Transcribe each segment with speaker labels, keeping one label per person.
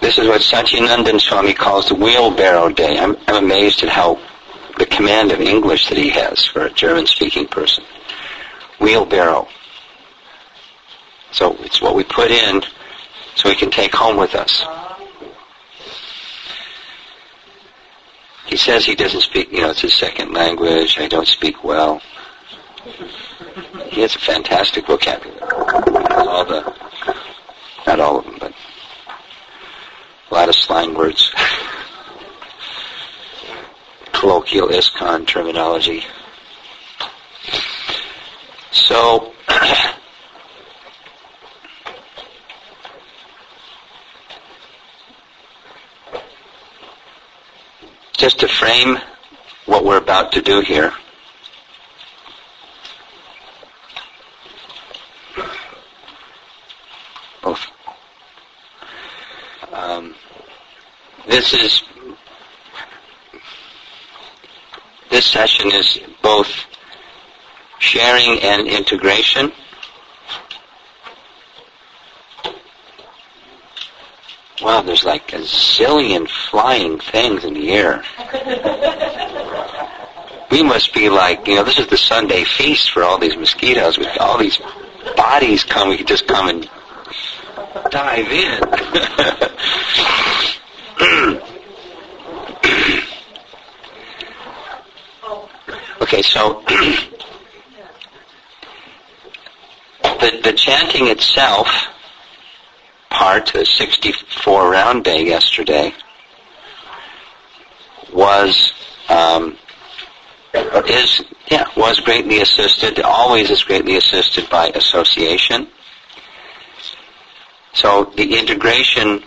Speaker 1: This is what Satyanandan Swami calls the wheelbarrow day. I'm amazed at how the command of English that he has for a German-speaking person. Wheelbarrow. So it's what we put in so we can take home with us. He says he doesn't speak, it's his second language. I don't speak well. He has a fantastic vocabulary. Not all of them, but a lot of slang words. Colloquial ISKCON terminology. So, just to frame what we're about to do here, this session is both sharing and integration. Wow, there's like a zillion flying things in the air. We must be like, this is the Sunday feast for all these mosquitoes. With all these bodies come, we can just come and dive in. Okay, so the chanting itself, part, the 64 round day yesterday, was greatly assisted, always is greatly assisted by association. So the integration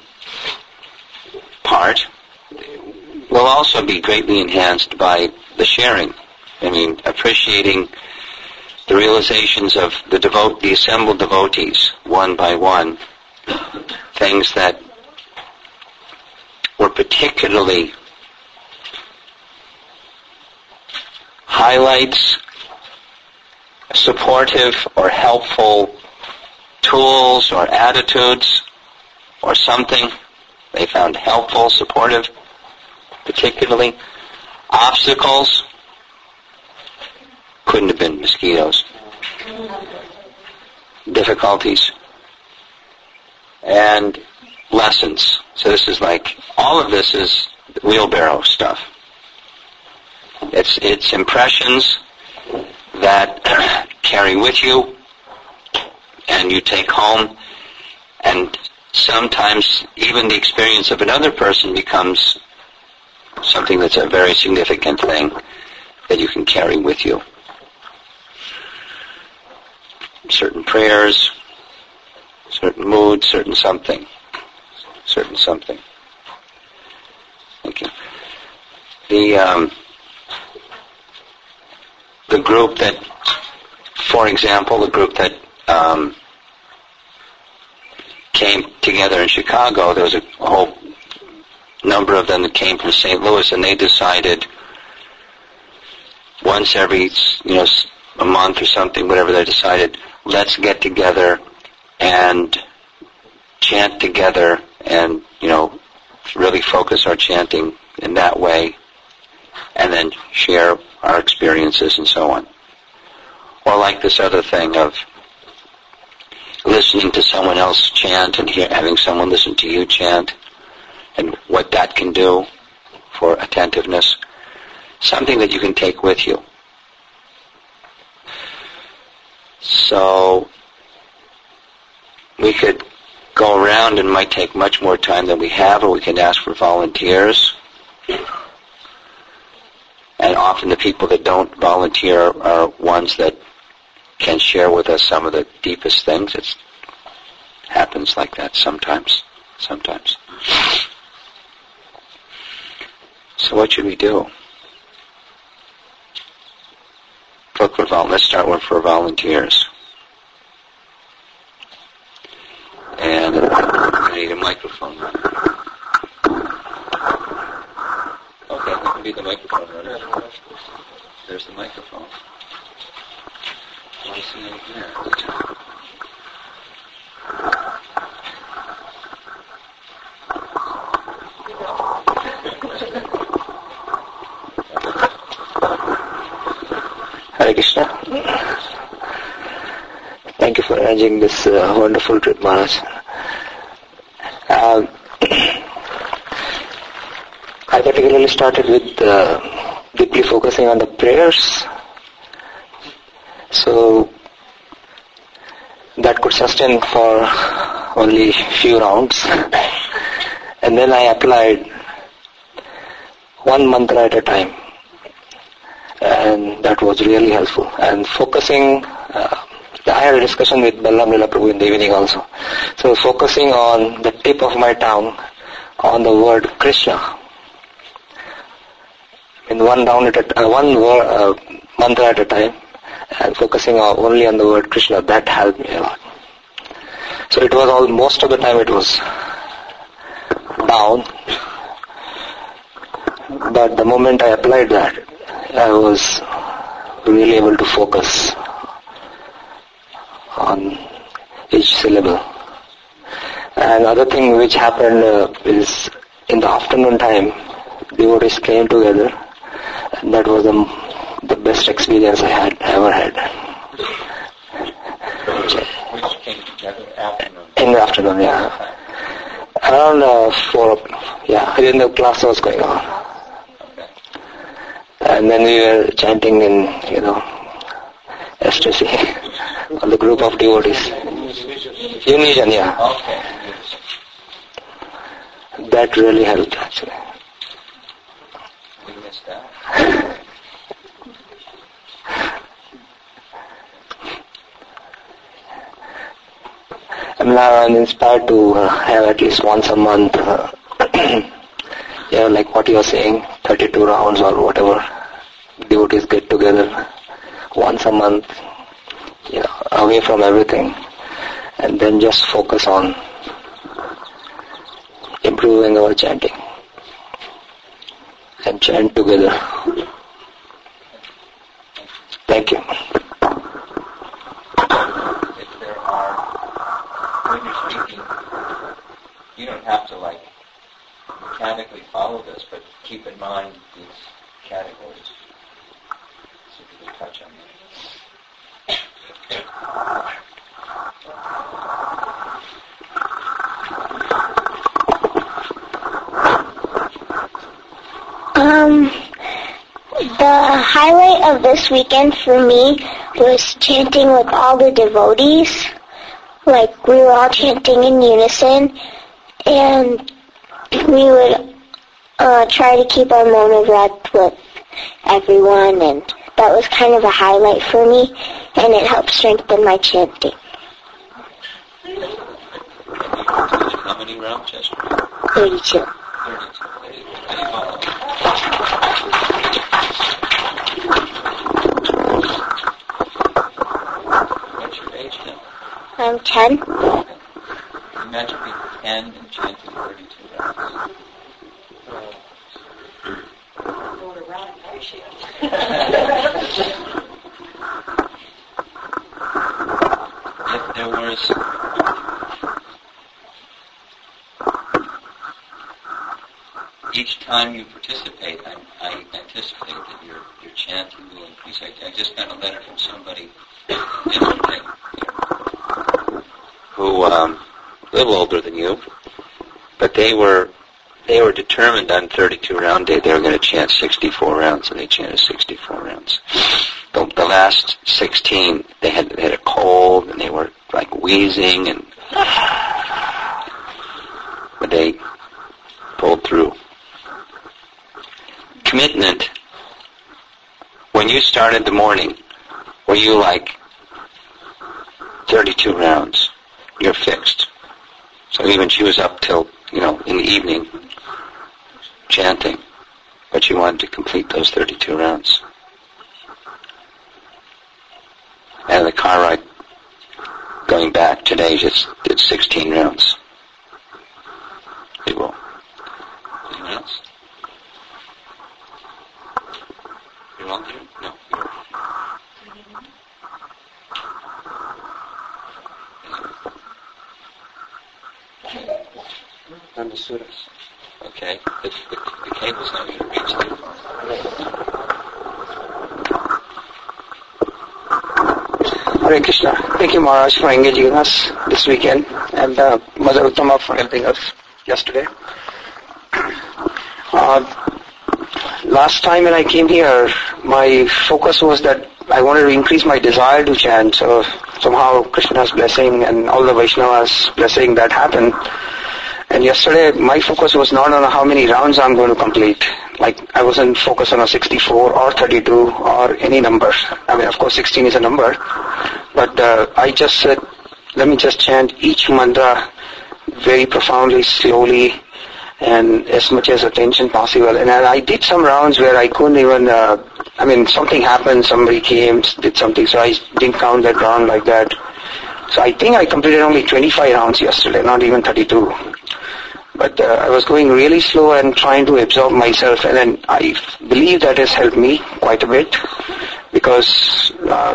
Speaker 1: part will also be greatly enhanced by the sharing. Appreciating the realizations of the assembled devotees, one by one, things that were particularly highlights, supportive or helpful tools or attitudes or something they found helpful, supportive, particularly. Obstacles couldn't have been mosquitoes. Difficulties. And lessons. So this is all of this is wheelbarrow stuff. It's impressions that carry with you and you take home, and sometimes even the experience of another person becomes something that's a very significant thing that you can carry with you. Certain prayers, certain moods, certain something. Thank you. The group that, for example, came together in Chicago, there was a whole number of them that came from St. Louis, and they decided once every, a month or something, whatever they decided, let's get together and chant together and, really focus our chanting in that way, and then share our experiences and so on. Or like this other thing of listening to someone else chant and having someone listen to you chant, and what that can do for attentiveness. Something that you can take with you. So we could go around, and might take much more time than we have, or we can ask for volunteers. And often the people that don't volunteer are ones that can share with us some of the deepest things. It happens like that sometimes. So what should we do? Let's start one for volunteers. And I need a microphone runner. Okay, that can be the microphone runner. There's the microphone. I see it there.
Speaker 2: Hare Krishna. Thank you for arranging this wonderful trip, Maharaj. I particularly started with deeply focusing on the prayers, so that could sustain for only few rounds. And then I applied one mantra at a time, and that was really helpful. And focusing, I had a discussion with Balram Lila Prabhu in the evening also. So focusing on the tip of my tongue on the word Krishna, in one mantra at a time, and focusing only on the word Krishna, that helped me a lot. So it was most of the time it was down, but the moment I applied that, I was really able to focus on each syllable. And other thing which happened is in the afternoon time, devotees came together, and that was the best experience I had ever had.
Speaker 1: Which came together afternoon?
Speaker 2: In the afternoon, yeah. Around 4 o'clock, yeah. Then the class was going on.
Speaker 1: Okay.
Speaker 2: And then we were chanting in, ecstasy, on the group of devotees. Unison, yeah.
Speaker 1: Okay.
Speaker 2: That really helped, actually.
Speaker 1: We missed that.
Speaker 2: I'm inspired to have at least once a month, like what you are saying, 32 rounds or whatever, devotees get together once a month, away from everything, and then just focus on improving our chanting and chant together. Thank you.
Speaker 1: If there are, when you're speaking, you don't have to mechanically follow this, but keep in mind these categories. See if you can touch on them.
Speaker 3: The highlight of this weekend for me was chanting with all the devotees. We were all chanting in unison, and we would try to keep our monovrata with everyone, and that was kind of a highlight for me, and it helped strengthen my chanting.
Speaker 1: How many rounds, Chester?
Speaker 3: 32.
Speaker 1: 32. What's your age now?
Speaker 3: I'm 10.
Speaker 1: Imagine being 10 and chanting 32 rounds. If there was each time you participate, I anticipate that your chanting will increase. I just got a letter from somebody yesterday who a little older than you, but they were determined on 32 round day they were going to chant 64 rounds, and they chanted 64 rounds. The last 16, they had a cold, and they were wheezing, but they pulled through. Commitment. When you started the morning, were you 32 rounds? You're fixed. So even she was up till, in the evening, chanting, but she wanted to complete those 32 rounds. And the car ride going back today just did 16 rounds. It will. Anyone else? You want to? No.
Speaker 2: On the surahs.
Speaker 1: Okay. The cable's not going to reach too far.
Speaker 4: Hare Krishna. Thank you, Maharaj, for engaging us this weekend, and Mother Uttama for helping us yesterday. Last time when I came here, my focus was that I wanted to increase my desire to chant. So somehow Krishna's blessing and all the Vaishnavas' blessing that happened. And yesterday, my focus was not on how many rounds I'm going to complete. Like, I wasn't focused on a 64 or 32 or any number. I mean, of course, 16 is a number. But I just said, let me just chant each mantra very profoundly, slowly, and as much as attention possible. And I did some rounds where I couldn't even, something happened, somebody came, did something, so I didn't count that round like that. So I think I completed only 25 rounds yesterday, not even 32. But I was going really slow and trying to absorb myself, and then I believe that has helped me quite a bit, because,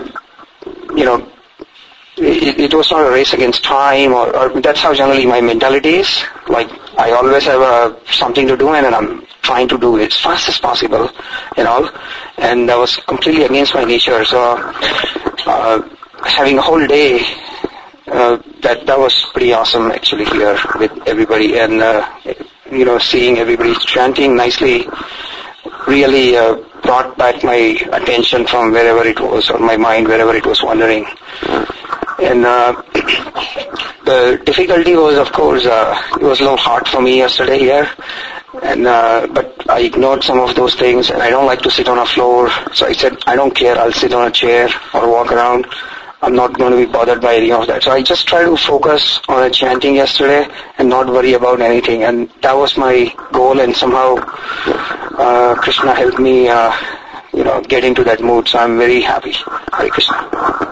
Speaker 4: it was not a race against time, or that's how generally my mentality is. Like, I always have something to do, and then I'm trying to do it as fast as possible, and that was completely against my nature. So, having a whole day, that was pretty awesome actually here with everybody, and seeing everybody chanting nicely really brought back my attention from wherever it was, or my mind wherever it was wandering. And the difficulty was, of course, it was a little hard for me yesterday here, and but I ignored some of those things, and I don't like to sit on a floor, so I said, I don't care, I'll sit on a chair or walk around. I'm not going to be bothered by any of that. So I just tried to focus on the chanting yesterday and not worry about anything. And that was my goal, and somehow Krishna helped me, get into that mood. So I'm very happy. Hare Krishna.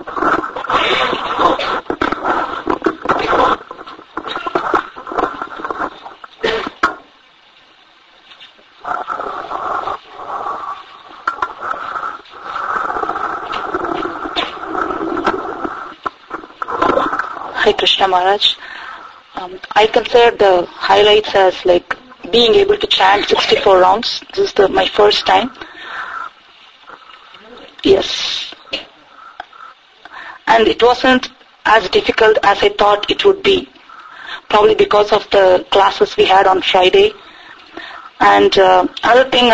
Speaker 5: Hare Krishna Maharaj. I consider the highlights as like being able to chant 64 rounds. This is my first time. Yes. And it wasn't as difficult as I thought it would be. Probably because of the classes we had on Friday. And another thing,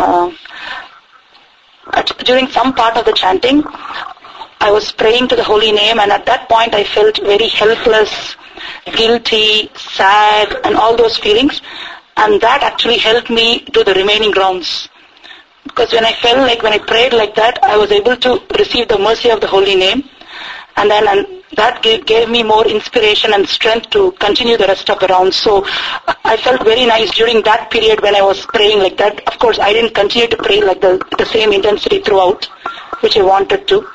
Speaker 5: during some part of the chanting, I was praying to the holy name, and at that point I felt very helpless, guilty, sad, and all those feelings. And that actually helped me do the remaining rounds. Because when I prayed like that, I was able to receive the mercy of the holy name. And that gave me more inspiration and strength to continue the rest of the rounds. So I felt very nice during that period when I was praying like that. Of course, I didn't continue to pray like the same intensity throughout, which I wanted to.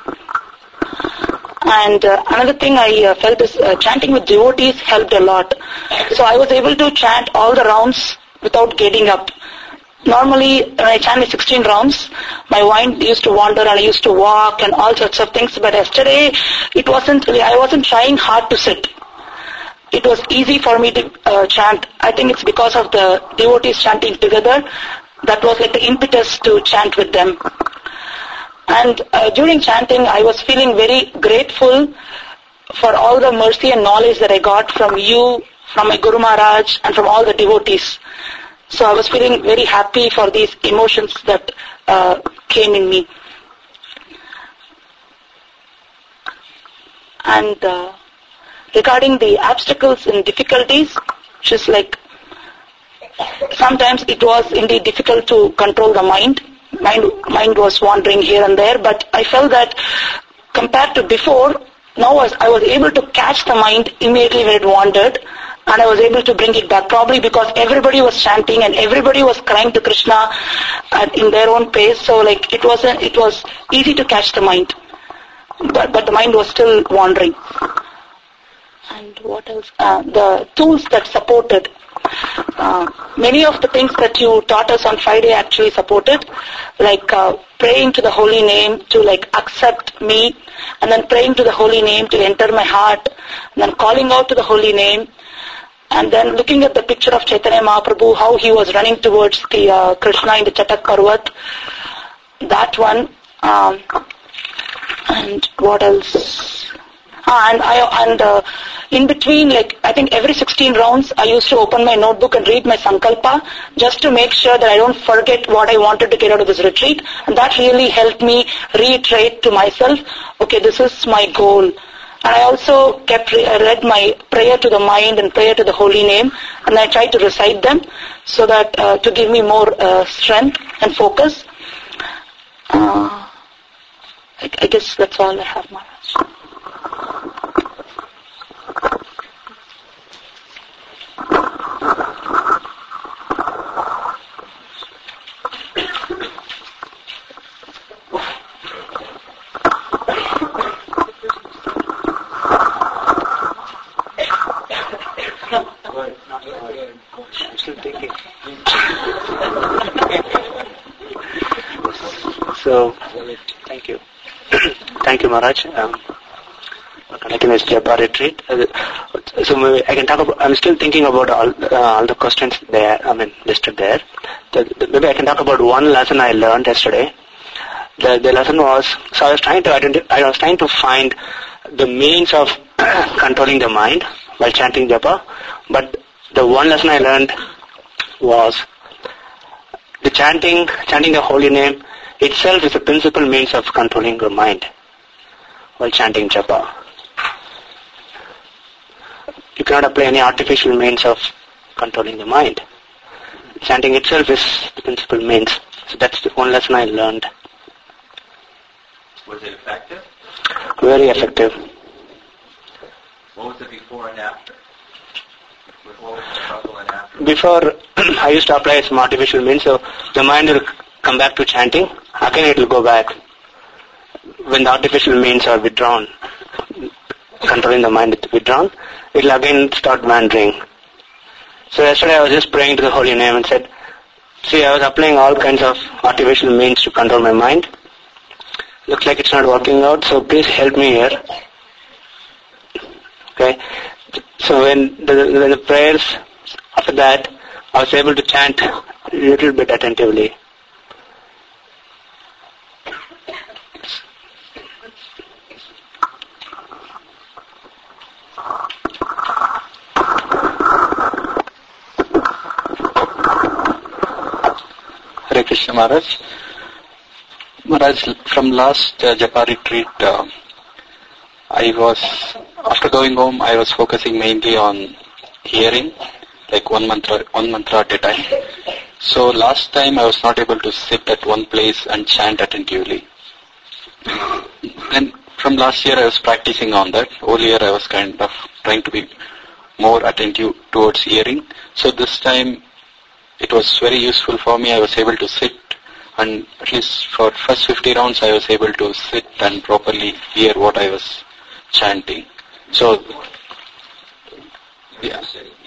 Speaker 5: And another thing I felt is chanting with devotees helped a lot. So I was able to chant all the rounds without getting up. Normally, when I chanted 16 rounds, my mind used to wander and I used to walk and all sorts of things. But yesterday, I wasn't trying hard to sit. It was easy for me to chant. I think it's because of the devotees chanting together. That was like the impetus to chant with them. And during chanting, I was feeling very grateful for all the mercy and knowledge that I got from you, from my Guru Maharaj, and from all the devotees. So I was feeling very happy for these emotions that came in me. And regarding the obstacles and difficulties, which is like, sometimes it was indeed difficult to control the mind. Mind was wandering here and there, but I felt that compared to before, now I was able to catch the mind immediately when it wandered, and I was able to bring it back, probably because everybody was chanting and everybody was crying to Krishna in their own pace, so it was easy to catch the mind, but the mind was still wandering. And what else? The tools that supported. Many of the things that you taught us on Friday actually supported, like praying to the holy name to accept me, and then praying to the holy name to enter my heart, and then calling out to the holy name, and then looking at the picture of Chaitanya Mahaprabhu, how he was running towards the Krishna in the Chatak Parvat, that one, and what else? In between, like I think every 16 rounds, I used to open my notebook and read my sankalpa just to make sure that I don't forget what I wanted to get out of this retreat. And that really helped me reiterate to myself, okay, this is my goal. And I also read my prayer to the mind and prayer to the holy name, and I tried to recite them so that to give me more strength and focus. I guess that's all I have, Maharaj.
Speaker 4: I'm still thinking. So, thank you. Thank you, Maharaj. Like in this Japa retreat. So maybe I can talk about, I'm still thinking about all the questions there, listed there. Maybe I can talk about one lesson I learned yesterday. The lesson was, so I was trying to find the means of controlling the mind while chanting Japa, but the one lesson I learned was the chanting the holy name itself is a principal means of controlling your mind while chanting Japa. You cannot apply any artificial means of controlling the mind. Chanting itself is the principal means. So that's the one lesson I learned.
Speaker 6: Was it effective?
Speaker 4: Very effective.
Speaker 6: What was it before and after? What was the struggle and after?
Speaker 4: Before, I used to apply some artificial means, so the mind will come back to chanting, again it will go back. When the artificial means are withdrawn, controlling the mind is withdrawn, it will again start wandering. So yesterday I was just praying to the holy name and said, see, I was applying all kinds of artificial means to control my mind. Looks like it's not working out, so please help me here. Okay? So when the prayers, after that, I was able to chant a little bit attentively.
Speaker 7: Hare Krishna Maharaj. Maharaj, from last Japa retreat, after going home, I was focusing mainly on hearing, like one mantra at a time. So last time I was not able to sit at one place and chant attentively. Then from last year I was practicing on that. Whole year I was kind of trying to be more attentive towards hearing. So this time it was very useful for me. I was able to sit, and at least for first 50 rounds I was able to sit and properly hear what I was chanting. So, yeah.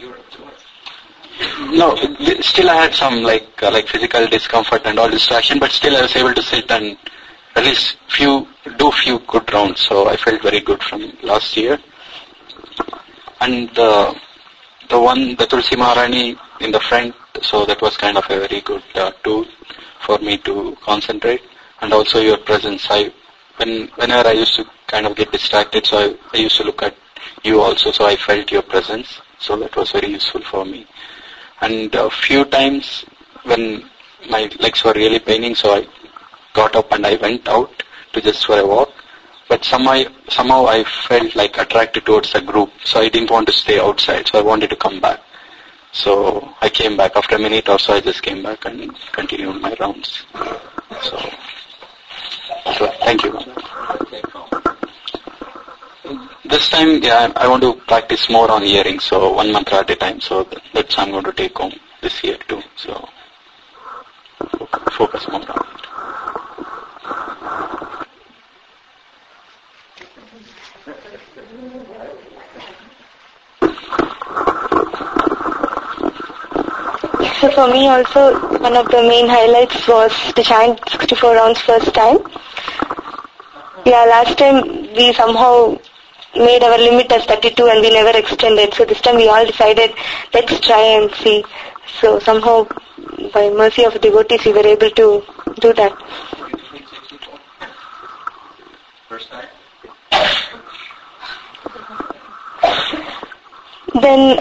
Speaker 7: No, still I had some like physical discomfort and all distraction, but still I was able to sit and at least do few good rounds. So I felt very good from last year. And the Tulsi Maharani in the front, so that was kind of a very good tool for me to concentrate. And also your presence. Whenever I used to kind of get distracted, so I used to look at you also, so I felt your presence. So that was very useful for me. And a few times when my legs were really paining, so I got up and I went out to just for a walk. But somehow I felt like attracted towards the group, so I didn't want to stay outside, so I wanted to come back. So I came back. After a minute or so, I just came back and continued my rounds. So thank you. This time, I want to practice more on hearing, so one mantra at a time. So that's I'm going to take home this year too. So focus more on it.
Speaker 3: So for me also, one of the main highlights was to chant 64 rounds first time. Yeah, last time we somehow made our limit as 32 and we never extended. So this time we all decided, let's try and see. So somehow, by mercy of devotees, we were able to do that.
Speaker 6: First time?
Speaker 8: Then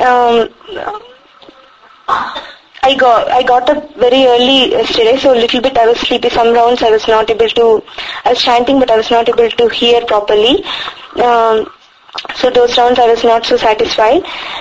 Speaker 8: I got up very early yesterday, so a little bit I was sleepy. Some rounds I was chanting, but I was not able to hear properly. So those rounds I was not so satisfied.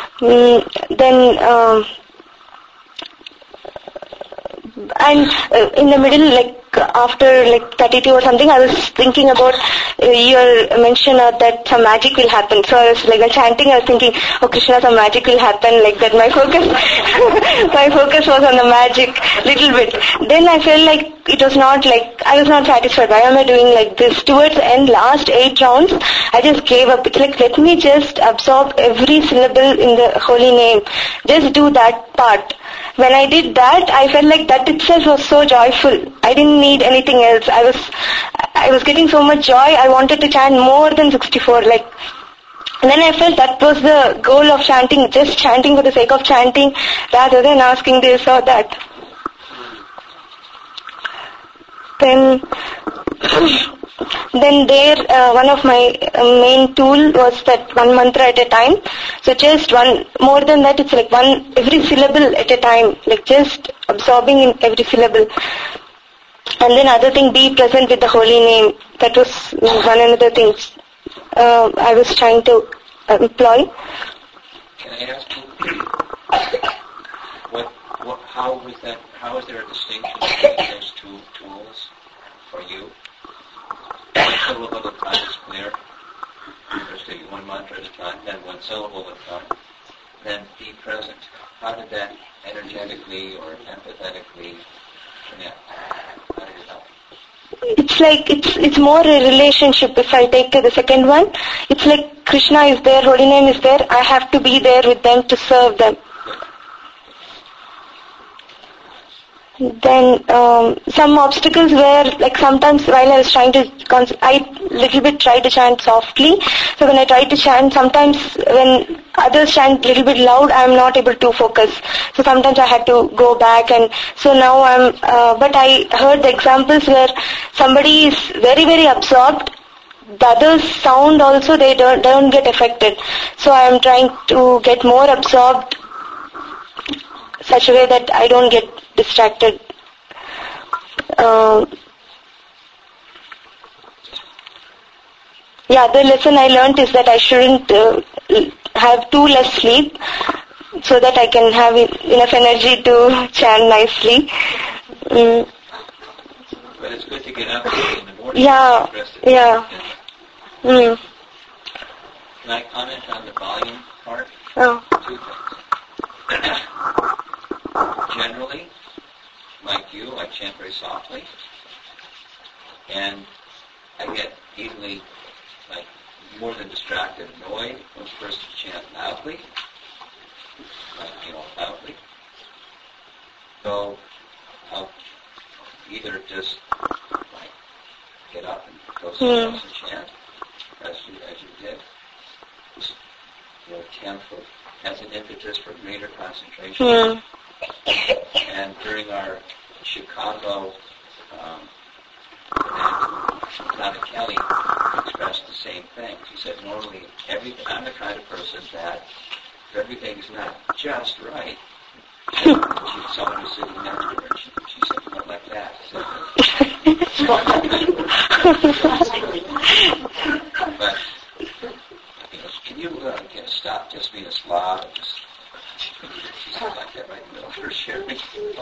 Speaker 8: And in the middle, after 32 or something, I was thinking about your mention of that some magic will happen. So I was while chanting, I was thinking, oh Krishna, some magic will happen, like that. My focus was on the magic, little bit. Then I felt like it was not I was not satisfied. Why am I doing like this? Towards the end, last 8 rounds, I just gave up. It's let me just absorb every syllable in the holy name. Just do that part. When I did that, I felt like that itself was so joyful. I didn't need anything else. I was getting so much joy. I wanted to chant more than 64. And then I felt that was the goal of chanting, just chanting for the sake of chanting, rather than asking this or that. Then there, one of my main tool was that one mantra at a time. So just one, more than that, it's every syllable at a time, just absorbing in every syllable. And then other thing, be present with the holy name. That was one another thing I was trying to employ.
Speaker 6: Can I ask you, how is there a distinction between those two tools for you? One syllable at a time is clear. Just take one mantra at a time, then one syllable at a time. Then be present. How did that energetically or empathetically connect? How did it help?
Speaker 8: It's more a relationship. If I take the second one, it's like Krishna is there, holy name is there. I have to be there with them to serve them. Then some obstacles were sometimes while I was trying to, I little bit tried to chant softly. So when I tried to chant, sometimes when others chant little bit loud, I am not able to focus. So sometimes I had to go back, and so now but I heard the examples where somebody is very, very absorbed. The others sound also, they don't get affected. So I am trying to get more absorbed such a way that I don't get distracted. The lesson I learned is that I shouldn't have too less sleep so that I can have enough energy to chant nicely.
Speaker 6: But it's good to get up in the morning.
Speaker 8: Yeah.
Speaker 6: Can I comment on the volume part?
Speaker 8: Oh.
Speaker 6: 2 things. Generally, like you, I chant very softly, and I get easily, more than distracted, annoyed when persons chant loudly, loudly. So I'll either just get up and go somewhere else and chant, as you did. Just, chant as an impetus for greater concentration. And during our Chicago Donna Kelly expressed the same thing. She said, normally, I'm the kind of person that if everything's not just right, someone was sitting next to her, she said, not like that. But, can you stop just being a slob? She's like that right in the middle of her sharing.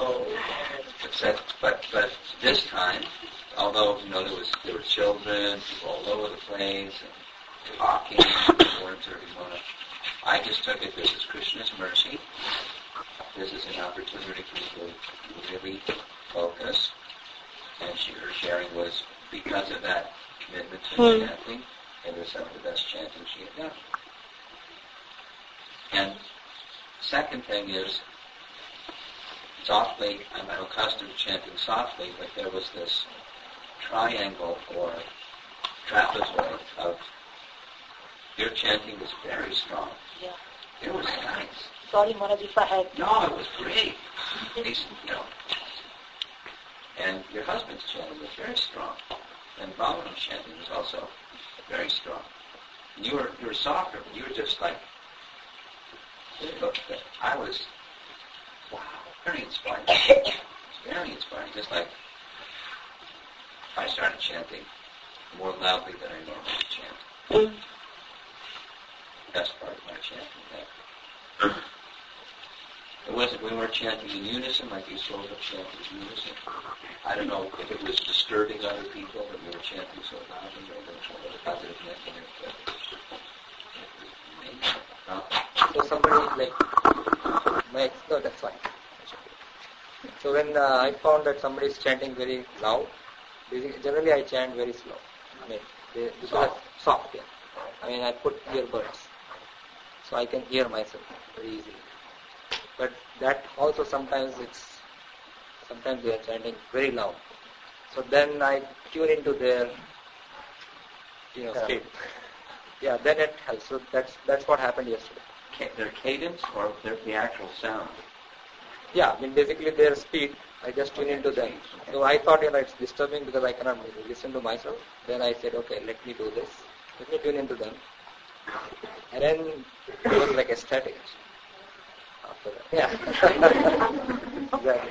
Speaker 6: But this time, although there were children, people all over the place, and talking, words or I just took it. This is Krishna's mercy. This is an opportunity for you to really focus. And her sharing was because of that commitment to chanting. It was some of the best chanting she had done. And second thing is, softly, I'm accustomed to chanting softly, but there was this triangle or trapezoid of your chanting was very strong.
Speaker 5: Yeah.
Speaker 6: It was nice.
Speaker 5: Sorry, Maharaj, if I had...
Speaker 6: No, it was great. And your husband's chanting was very strong. And Balaram's chanting was also very strong. And you were softer, but you were just But I was, wow, very inspiring. Very inspiring. Just like I started chanting more loudly than I normally chant. Best part of my chanting. It wasn't, we weren't chanting in unison like these souls are chanting in unison. I don't know if it was disturbing other people that we were chanting so loudly or the positive message.
Speaker 9: So somebody no, that's fine. So when I found that somebody is chanting very loud, generally I chant very slow. I mean, soft. Yeah. I mean, I put earbuds so I can hear myself very easily. But that also sometimes they are chanting very loud. So then I tune into their, state. Yeah, then it helps. So that's what happened yesterday.
Speaker 6: Their cadence or the actual sound?
Speaker 9: Yeah, I mean basically their speed. I just tune into them. So I thought, it's disturbing because I cannot listen to myself. Then I said, okay, let me do this. Let me tune into them. And then it was like ecstatic. After that. Yeah. Exactly.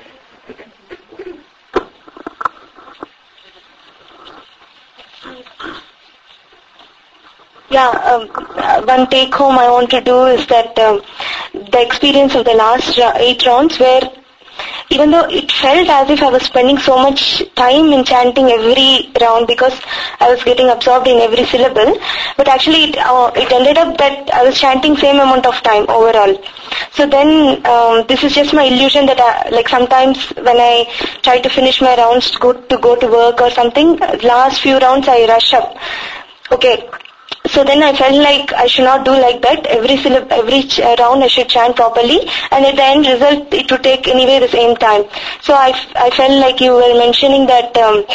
Speaker 8: Yeah, one take home I want to do is that the experience of the last 8 rounds where even though it felt as if I was spending so much time in chanting every round because I was getting absorbed in every syllable, but actually it ended up that I was chanting same amount of time overall. So then this is just my illusion that sometimes when I try to finish my rounds to go to work or something, last few rounds I rush up. Okay. So then I felt like I should not do like that. Every round I should chant properly, and at the end result it would take anyway the same time. So I felt like you were mentioning that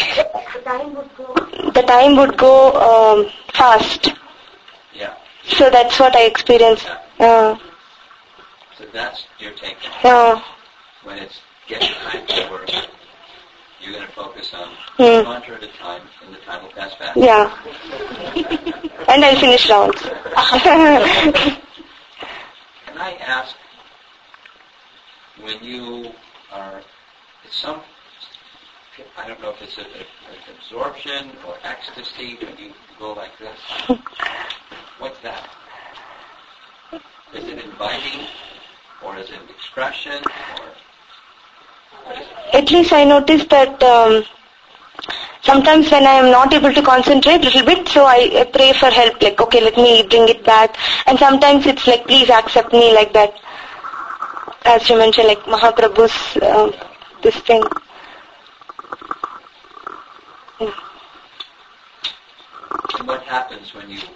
Speaker 8: the time would go fast.
Speaker 6: Yeah.
Speaker 8: So that's what I experienced.
Speaker 6: So that's your take. When it's getting time over, you're going to focus on one mantra at a time, and the time will pass fast.
Speaker 8: Yeah. And I'll finish rounds.
Speaker 6: Can I ask, when you are, I don't know if it's an absorption or ecstasy when you go like this. What's that? Is it inviting, or is it expression, or what is it?
Speaker 8: At least I noticed that sometimes when I am not able to concentrate a little bit, so I pray for help, like, okay, let me bring it back. And sometimes it's like, please accept me, like that. As you mentioned, like Mahaprabhu's, this thing.
Speaker 6: And what happens when you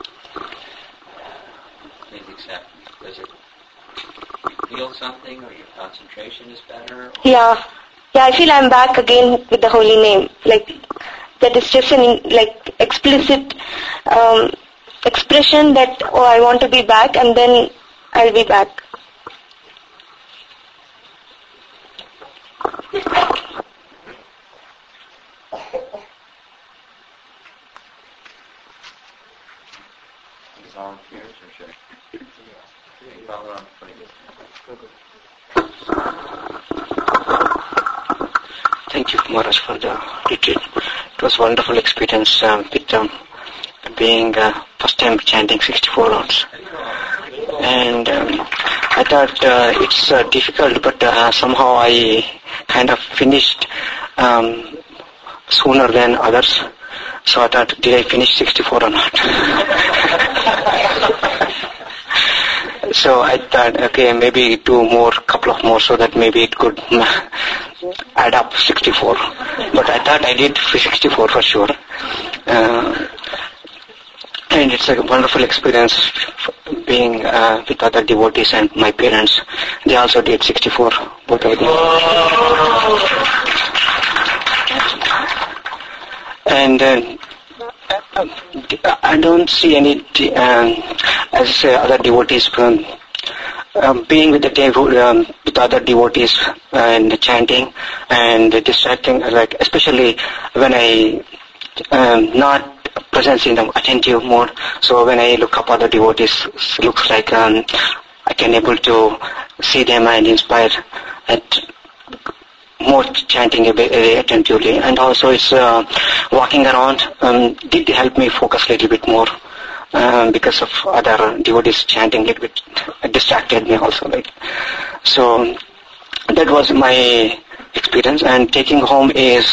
Speaker 6: please accept me? Does it, you feel something, or your concentration is better? Or?
Speaker 8: Yeah, I feel I'm back again with the holy name. Like, that is just an explicit expression that, I want to be back, and then I'll be back.
Speaker 6: Volunteers or should I follow on?
Speaker 4: Thank you, Maharaj, for the retreat. It was a wonderful experience with being first time chanting 64 rounds. And I thought it's difficult, but somehow I kind of finished sooner than others. So I thought, did I finish 64 or not? So I thought, okay, maybe couple of more, so that maybe it could add up 64. But I thought I did 64 for sure. And it's a wonderful experience being with other devotees and my parents. They also did 64, both of them. And I don't see any, as I say, other devotees being with with other devotees and chanting and distracting, like especially when I not present in the attentive mode. So when I look up other devotees, looks like I I can able to see them and inspire at more chanting very attentively. And also it's walking around did help me focus a little bit more because of other devotees chanting a little bit distracted me also. So that was my experience. And taking home is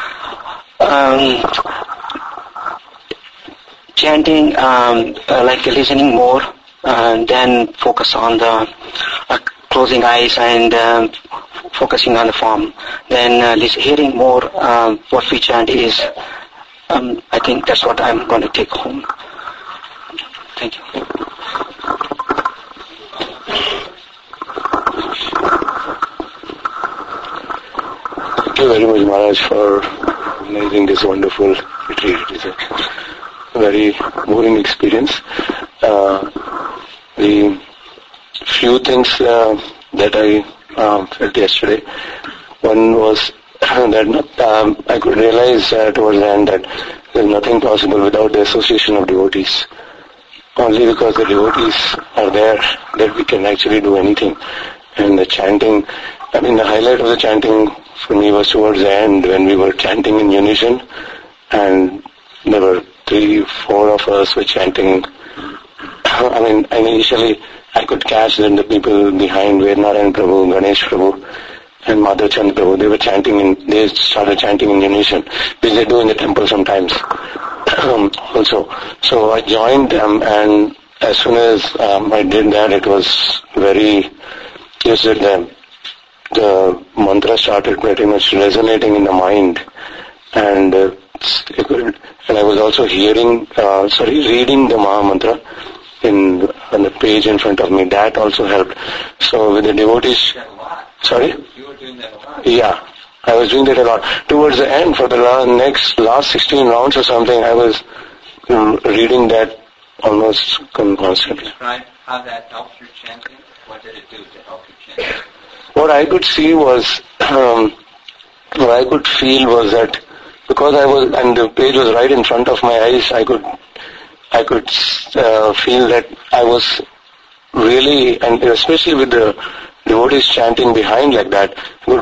Speaker 4: chanting, like listening more, then focus on the closing eyes and focusing on the form. Then hearing more what we chant is, I think that's what I'm going to take home. Thank you.
Speaker 10: Thank you very much, Maharaj, for organizing this wonderful retreat. It is a very moving experience. The few things that I felt yesterday, one was that I could realize towards the end that there is nothing possible without the association of devotees. Only because the devotees are there that we can actually do anything. And the chanting, the highlight of the chanting for me was towards the end when we were chanting in unison, and there were 3-4 of us were chanting. Initially I could catch that the people behind Vednarayan Prabhu, Ganesh Prabhu, and Madhav Chand Prabhu, they started chanting in unison, which they do in the temple sometimes also. So I joined them, and as soon as I did that, it was very, the mantra started pretty much resonating in the mind, and I was also reading the Maha Mantra on the page in front of me. That also helped. So with the devotees, sorry?
Speaker 6: You were doing that a lot.
Speaker 10: Yeah, I was doing that a lot. Towards the end, for the last 16 rounds or something, I was reading that almost constantly.
Speaker 6: Describe how that helped your chanting. What did it do to help your chanting?
Speaker 10: What I could see was, what I could feel was that because and the page was right in front of my eyes, I could feel that I was really, and especially with the devotees chanting behind like that,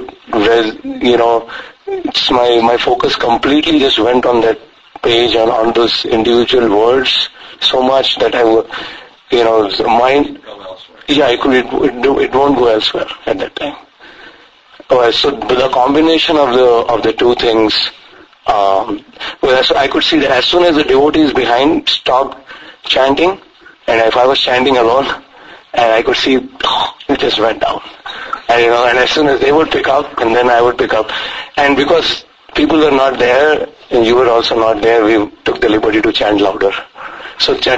Speaker 10: my focus completely just went on that page and on those individual words so much that the mind, it won't go elsewhere at that time. So the combination of the two things, I could see that as soon as the devotees behind stopped chanting, and if I was chanting alone, and I could see it just went down. And as soon as they would pick up, and then I would pick up. And because people were not there, and you were also not there, we took the liberty to chant louder. So the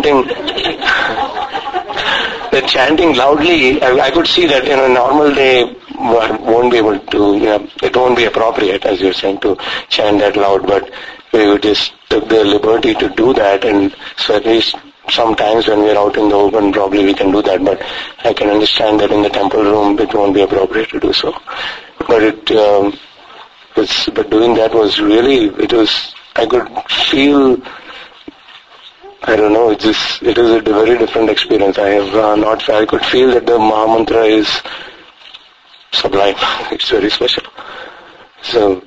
Speaker 10: chanting loudly, I could see that in a normal day, won't be able to, it won't be appropriate, as you're saying, to chant that loud, but we just took the liberty to do that, and so at least sometimes when we're out in the open, probably we can do that, but I can understand that in the temple room, it won't be appropriate to do so. But but doing that was really, I could feel, I don't know, it is a very different experience. I could feel that the Maha Mantra is sublime. It's very special. So,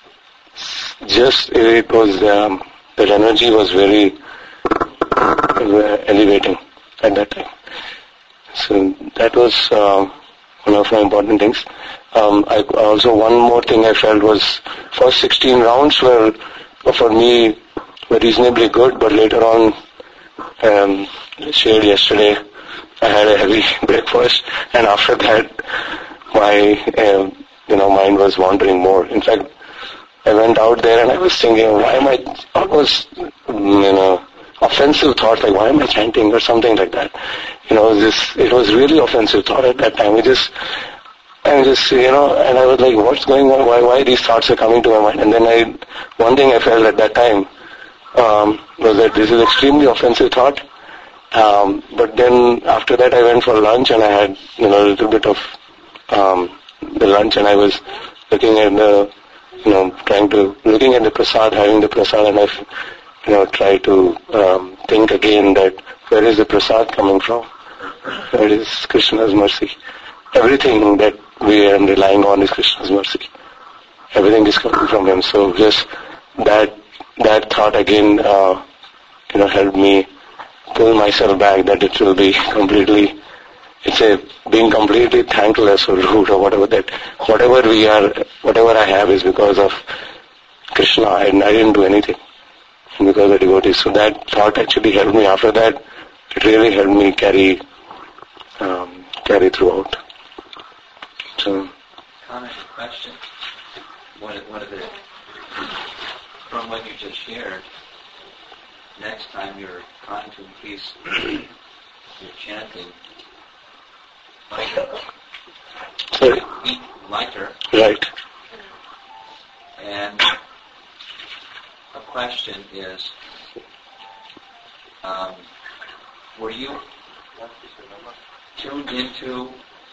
Speaker 10: that energy was very elevating at that time. So that was one of my important things. Also, one more thing I felt was first 16 rounds were for me reasonably good, but later on, shared yesterday, I had a heavy breakfast, and after that, my mind was wandering more. In fact, I went out there and I was thinking, why am I almost offensive thought, like why am I chanting or something like that. It was really offensive thought at that time. And I was like, what's going on? Why these thoughts are coming to my mind? And then one thing I felt at that time was that this is extremely offensive thought. But then after that I went for lunch and I had a little bit of the lunch, and I was looking at looking at the prasad, having the prasad, and I try to think again that where is the prasad coming from? It is Krishna's mercy. Everything that we are relying on is Krishna's mercy. Everything is coming from Him. So just that thought again, helped me pull myself back that it will be completely, being completely thankless or rude or whatever we are, whatever I have is because of Krishna, and I didn't do anything because of the devotees. So that thought actually helped me. After that, it really helped me carry throughout. So,
Speaker 6: comment or question. One of the, from what you just shared, next time you're trying to increase your chanting, eat lighter.
Speaker 10: Right.
Speaker 6: And a question is, were you tuned into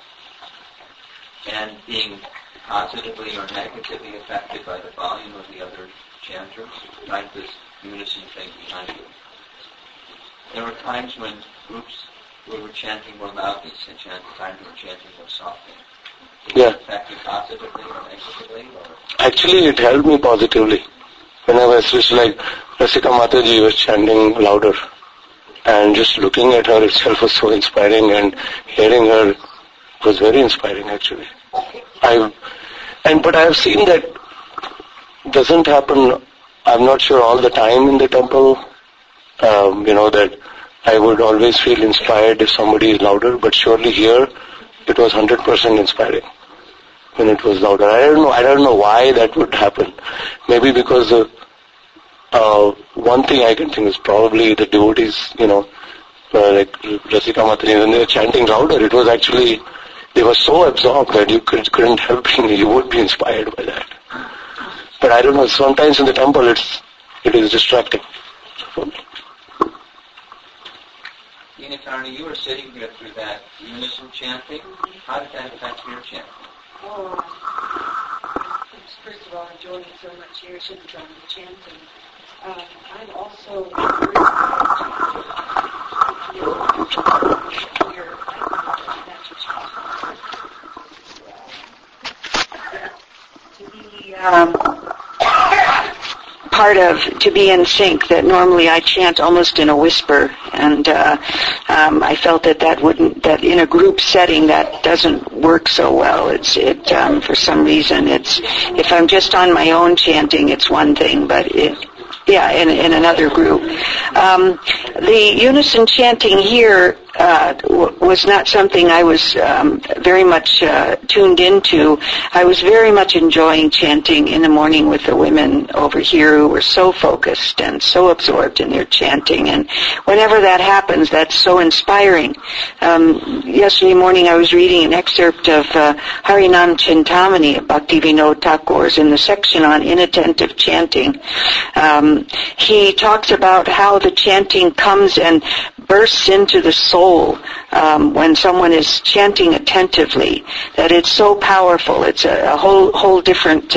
Speaker 6: and being positively or negatively affected by the volume of the other chanters, like this unison thing behind you? There were times when groups we were chanting more loudly, and times we were chanting more softly. Did it affect you positively or negatively?
Speaker 10: Actually, it helped me positively. When I was just like Rasika Mataji was chanting louder, and just looking at her itself was so inspiring, and hearing her was very inspiring actually. But I have seen that doesn't happen, I'm not sure all the time in the temple, that I would always feel inspired if somebody is louder, but surely here it was 100% inspiring when it was louder. I don't know why that would happen. Maybe because one thing I can think is probably the devotees, like Rasika Mataji, when they were chanting louder, it was actually, they were so absorbed that you couldn't help being, you would be inspired by that. But I don't know, sometimes in the temple it is distracting for me.
Speaker 6: Dinakarni, you were sitting here through that unison chanting. How did that affect your chanting?
Speaker 11: First of all, enjoying so much here since I'm chanting. I'm also
Speaker 5: to be in sync, that normally I chant almost in a whisper, and I felt that in a group setting that doesn't work so well. For some reason, if I'm just on my own chanting, it's one thing, but in another group. The unison chanting here was not something I was very much tuned into. I was very much enjoying chanting in the morning with the women over here who were so focused and so absorbed in their chanting. And whenever that happens, that's so inspiring. Yesterday morning I was reading an excerpt of Harinam Chintamani, Bhaktivinoda Thakur's, in the section on inattentive chanting. He talks about how the chanting comes and bursts into the soul when someone is chanting attentively, that it's so powerful. It's a whole different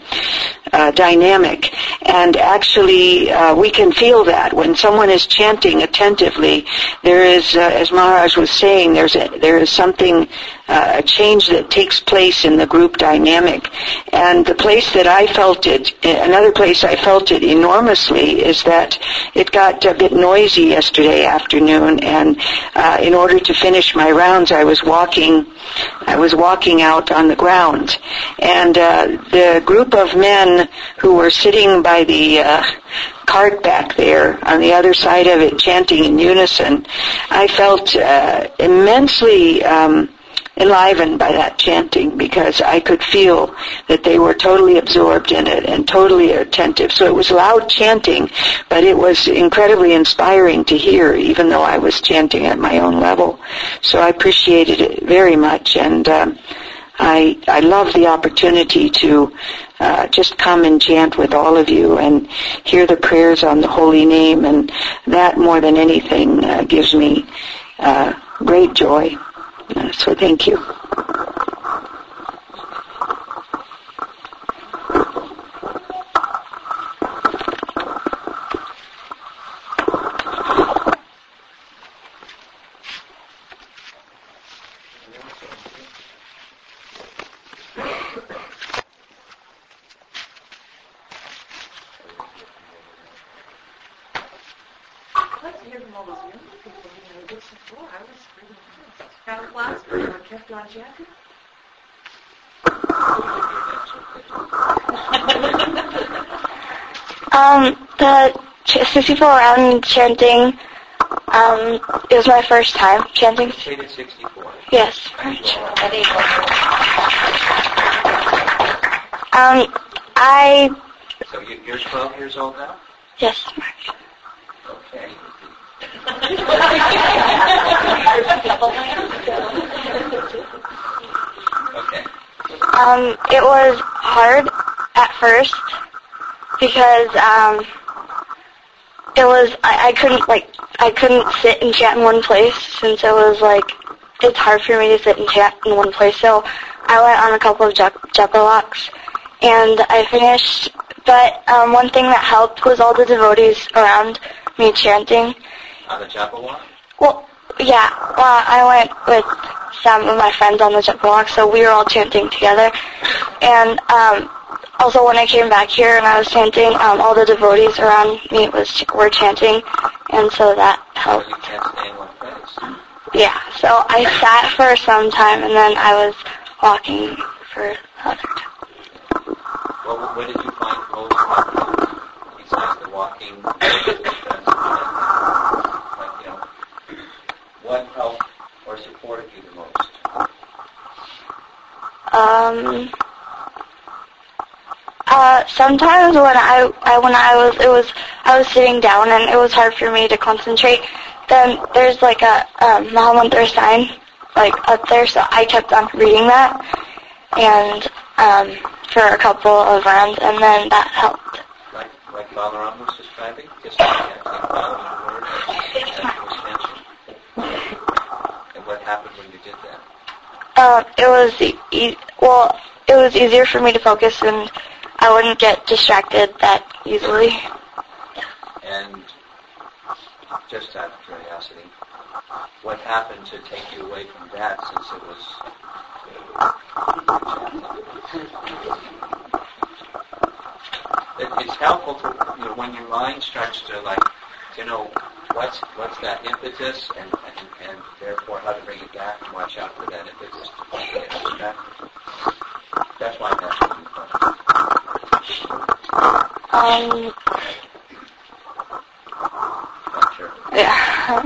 Speaker 5: dynamic. And actually, we can feel that when someone is chanting attentively. There is, as Maharaj was saying, there is something, a change that takes place in the group dynamic. And the place that I felt it, another place I felt it enormously, is that it got a bit noisy yesterday afternoon, and in order to finish my rounds, I was walking out on the ground, and the group of men who were sitting by the cart back there on the other side of it chanting in unison, I felt immensely enlivened by that chanting, because I could feel that they were totally absorbed in it and totally attentive. So it was loud chanting, but it was incredibly inspiring to hear, even though I was chanting at my own level. So I appreciated it very much, and I love the opportunity to just come and chant with all of you and hear the prayers on the holy name, and that more than anything gives me great joy. So thank you.
Speaker 11: Oh, I was pretty impressed. How it lasted or kept on chanting?
Speaker 8: The 64 round chanting, it was my first time chanting.
Speaker 6: You completed 64.
Speaker 8: Yes.
Speaker 6: So you're 12 years old now?
Speaker 8: Yes.
Speaker 6: Okay. Okay.
Speaker 8: It was hard at first because it was I couldn't sit and chant in one place since it was it's hard for me to sit and chant in one place. So I went on a couple of japa walks and I finished. But one thing that helped was all the devotees around me chanting.
Speaker 6: On the japa walk?
Speaker 8: Well, yeah. I went with some of my friends on the japa walk, so we were all chanting together. And also when I came back here and I was chanting, all the devotees around me were chanting, and so that helped.
Speaker 6: You can't stay in one place.
Speaker 8: Yeah, so I sat for some time and then I was walking for other time.
Speaker 6: What did you find most helpful besides the walking? What helped or supported you the most?
Speaker 8: Sometimes when I was sitting down and it was hard for me to concentrate, then there's a Mahamantra sign up there, so I kept on reading that and for a couple of rounds, and then that helped.
Speaker 6: Like Balaram was describing? Just following the word and what happened when you did that?
Speaker 8: It was easier for me to focus and I wouldn't get distracted that easily.
Speaker 6: And just out of curiosity, what happened to take you away from that since it was... It's helpful to, when your mind starts to what's that impetus and therefore how to bring it back and watch out for that impetus to get distracted. That's why I'm asking you questions. Not sure.
Speaker 8: Yeah.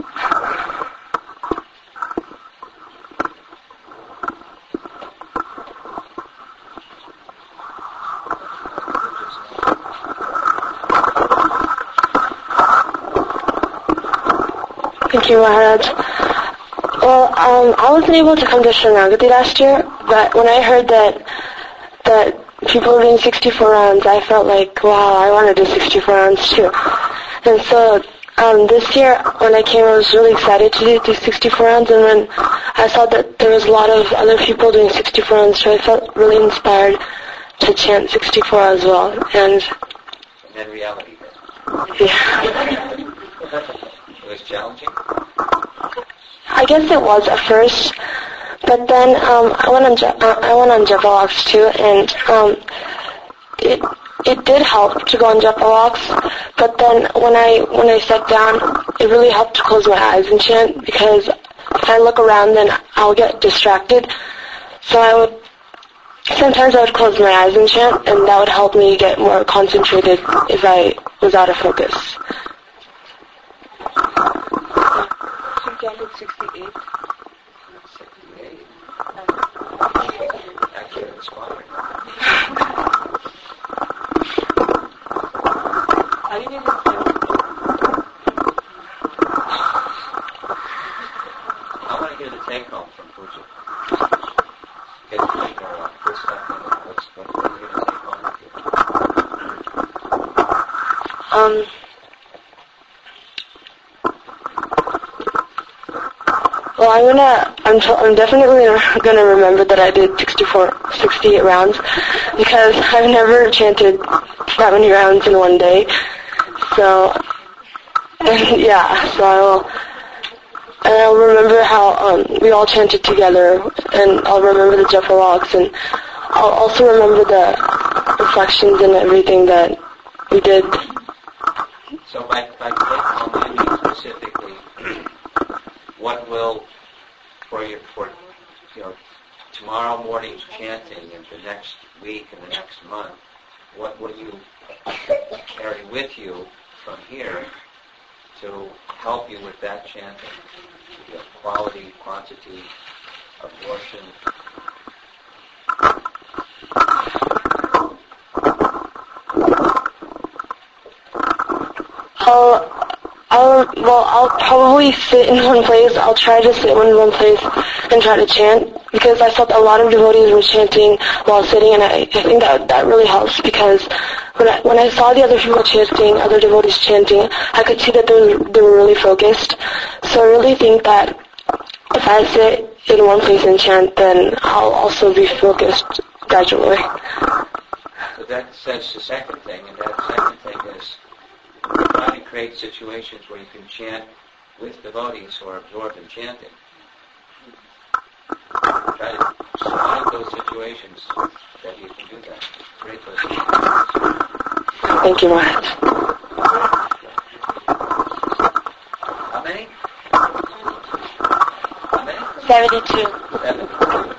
Speaker 12: Thank you, Maharaj. Well, I wasn't able to come to Sharanagati last year, but when I heard that people were doing 64 rounds, I felt like, wow, I want to do 64 rounds too. And so this year, when I came, I was really excited to do 64 rounds, and when I saw that there was a lot of other people doing 64 rounds too, I felt really inspired to chant 64 as well. And
Speaker 6: then reality hit.
Speaker 12: Yeah.
Speaker 6: It was challenging?
Speaker 12: I guess it was at first, but then I went on japa walks too, and it did help to go on japa walks. But then when I sat down, it really helped to close my eyes and chant, because if I look around, then I'll get distracted. So sometimes I would close my eyes and chant, and that would help me get more concentrated if I was out of focus.
Speaker 11: She chanted 68.
Speaker 6: 68. Actually inspiring.
Speaker 11: I didn't even say.
Speaker 6: I want to hear the take home from Puja. Get to take our first step. What are you going to take home with you?
Speaker 12: Well, I'm definitely gonna remember that I did 68 rounds, because I've never chanted that many rounds in one day. So, I'll remember how we all chanted together, and I'll remember the japa walks, and I'll also remember the reflections and everything that we did.
Speaker 6: So by take home, I mean specifically, what will, for tomorrow morning's chanting and the next week and the next month, what will you carry with you from here to help you with that chanting? Quality, quantity, abortion.
Speaker 12: I'll probably sit in one place. I'll try to sit in one place and try to chant, because I felt a lot of devotees were chanting while sitting, and I think that really helps, because when I saw the other people chanting, other devotees chanting, I could see that they were really focused. So I really think that if I sit in one place and chant, then I'll also be focused gradually.
Speaker 6: So that says the second thing, and that second thing is try to create situations where you can chant with devotees who are absorbed in chanting. Try to find those situations that you can do that. Create those situations.
Speaker 12: Thank you, Maharaj.
Speaker 6: How many?
Speaker 8: 72.
Speaker 6: 72.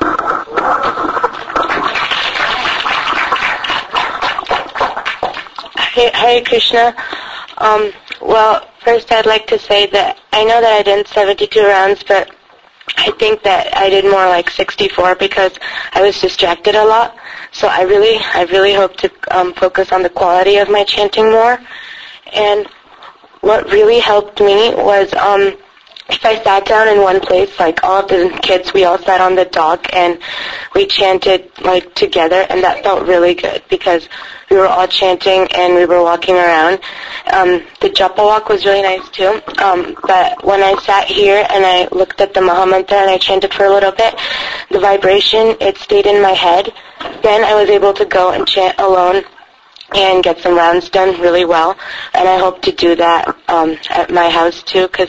Speaker 8: Hare Krishna. Well, first I'd like to say that I know that I did 72 rounds, but I think that I did more like 64 because I was distracted a lot. So I really hope to focus on the quality of my chanting more. And what really helped me was if I sat down in one place, like all of the kids, we all sat on the dock and we chanted like together, and that felt really good because we were all chanting and we were walking around. The japa walk was really nice too, but when I sat here and I looked at the Mahamantra and I chanted for a little bit, the vibration, it stayed in my head. Then I was able to go and chant alone and get some rounds done really well, and I hope to do that at my house too, because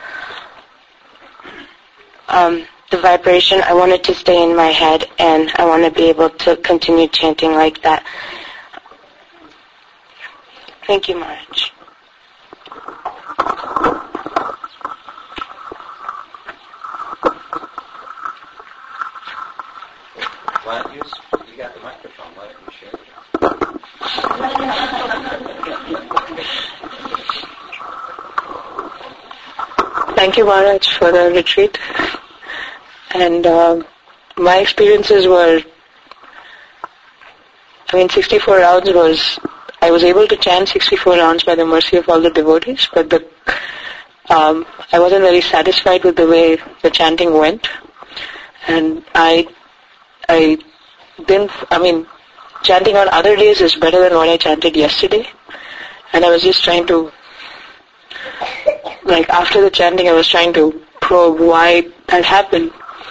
Speaker 8: the vibration, I want it to stay in my head, and I want to be able to continue chanting like that. Thank you, Maharaj.
Speaker 6: Why don't you got the microphone, why don't you share it?
Speaker 13: Thank you, Maharaj, for the retreat. And my experiences were, 64 rounds was, I was able to chant 64 rounds by the mercy of all the devotees, but I wasn't very satisfied with the way the chanting went. And chanting on other days is better than what I chanted yesterday. And I was just trying to, after the chanting, I was trying to probe why that happened.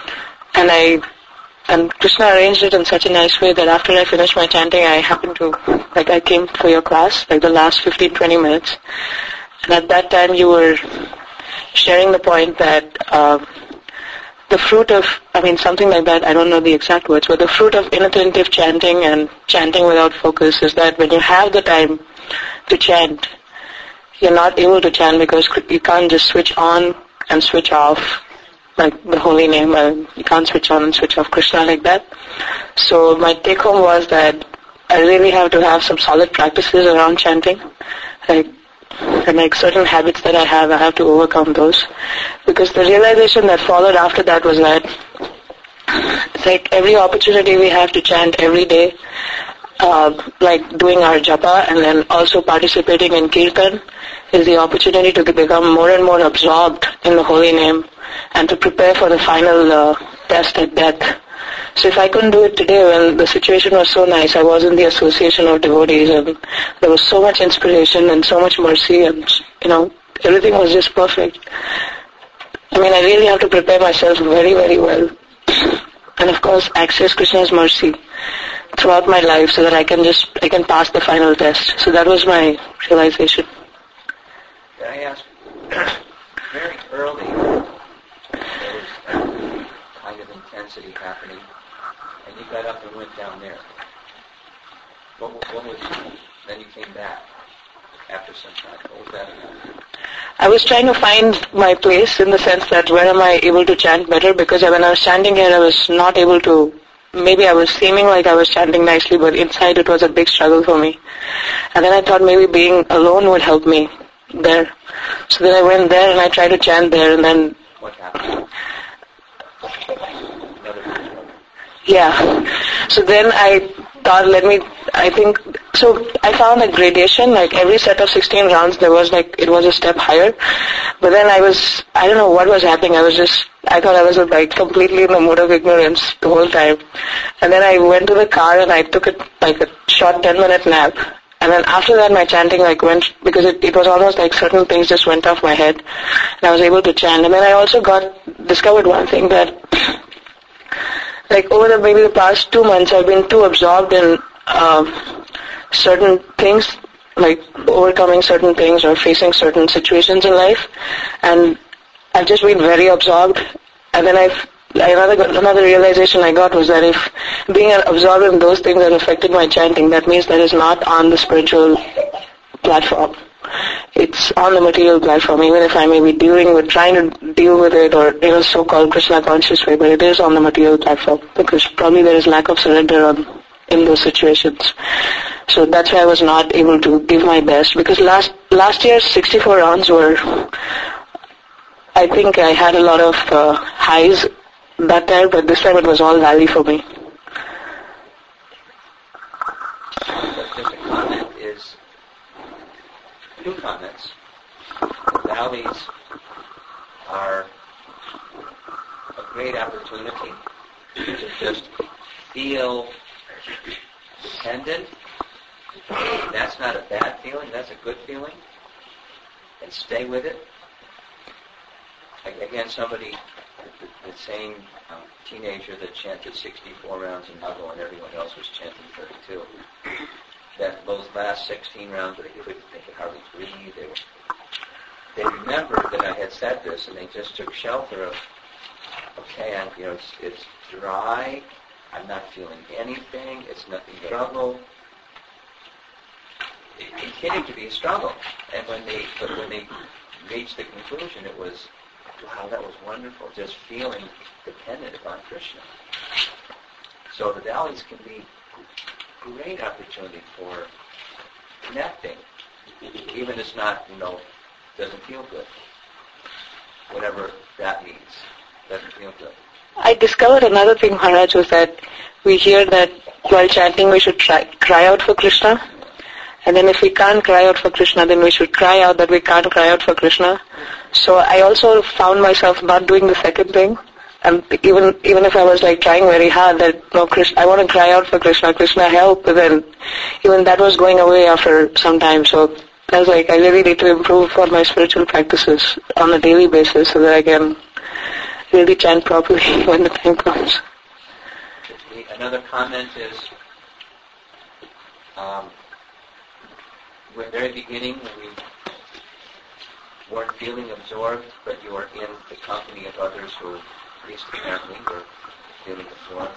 Speaker 13: And Krishna arranged it in such a nice way that after I finished my chanting, I happened to, I came for your class, the last 15-20 minutes. And at that time you were sharing the point that the fruit of, something like that, I don't know the exact words, but the fruit of inattentive chanting and chanting without focus is that when you have the time to chant, you're not able to chant because you can't just switch on and switch off like the holy name, and you can't switch on and switch off Krishna like that. So my take home was that I really have to have some solid practices around chanting, and certain habits that I have to overcome those. Because the realization that followed after that was that it's every opportunity we have to chant every day, doing our japa and then also participating in kirtan, is the opportunity to become more and more absorbed in the holy name and to prepare for the final test at death. So if I couldn't do it today when the situation was so nice, I was in the association of devotees and there was so much inspiration and so much mercy and, everything was just perfect. I really have to prepare myself very, very well. And of course access Krishna's mercy throughout my life so that I can pass the final test. So that was my realization.
Speaker 6: Can I ask, very early, there was that kind of intensity happening, and you got up and went down there. What was, then you came back after some time. What was that
Speaker 13: I was trying to find my place in the sense that where am I able to chant better, because when I was standing here I was not able to, maybe I was seeming like I was chanting nicely, but inside it was a big struggle for me. And then I thought maybe being alone would help me there. So then I went there and I tried to chant there, and then...
Speaker 6: What happened?
Speaker 13: Yeah. So then I thought, so I found a gradation, like every set of 16 rounds there was it was a step higher. But then I don't know what was happening. I thought I was completely in the mood of ignorance the whole time. And then I went to the car and I took a short 10-minute nap. And then after that my chanting went, because it was almost like certain things just went off my head. And I was able to chant. And then I also discovered one thing, that over maybe the past 2 months I've been too absorbed in certain things, like overcoming certain things or facing certain situations in life, and I've just been very absorbed. And then another realization I got was that if being absorbed in those things has affected my chanting, that means that is not on the spiritual platform. It's on the material platform, even if I may be trying to deal with it, or so-called Krishna conscious way, but it is on the material platform, because probably there is lack of surrender in those situations. So that's why I was not able to give my best, because last year's 64 rounds I think I had a lot of highs that time, but this time it was all valley for me.
Speaker 6: Just a comment is, 2 comments. Valleys are a great opportunity to just feel dependent. That's not a bad feeling, that's a good feeling. And stay with it. Again, the same teenager that chanted 64 rounds in Nago and everyone else was chanting 32. That those last 16 rounds where they could hardly breathe, they remembered that I had said this, and they just took shelter of, okay, it's dry, I'm not feeling anything, it's nothing but struggle. It continued to be a struggle, and when they reached the conclusion, it was, wow, that was wonderful, just feeling dependent upon Krishna. So the valleys can be a great opportunity for connecting, even if it's not, doesn't feel good. Whatever that means, doesn't feel good.
Speaker 13: I discovered another thing, Maharaj, was that we hear that while chanting we should cry out for Krishna. And then if we can't cry out for Krishna, then we should cry out that we can't cry out for Krishna. So I also found myself not doing the second thing. And even if I was trying very hard that, no, Krishna, I want to cry out for Krishna, Krishna help, but then even that was going away after some time. So I was I really need to improve for my spiritual practices on a daily basis so that I can really chant properly when the time comes.
Speaker 6: Another comment is, at the very beginning, when we weren't feeling absorbed, but you were in the company of others who, at least apparently, were feeling absorbed.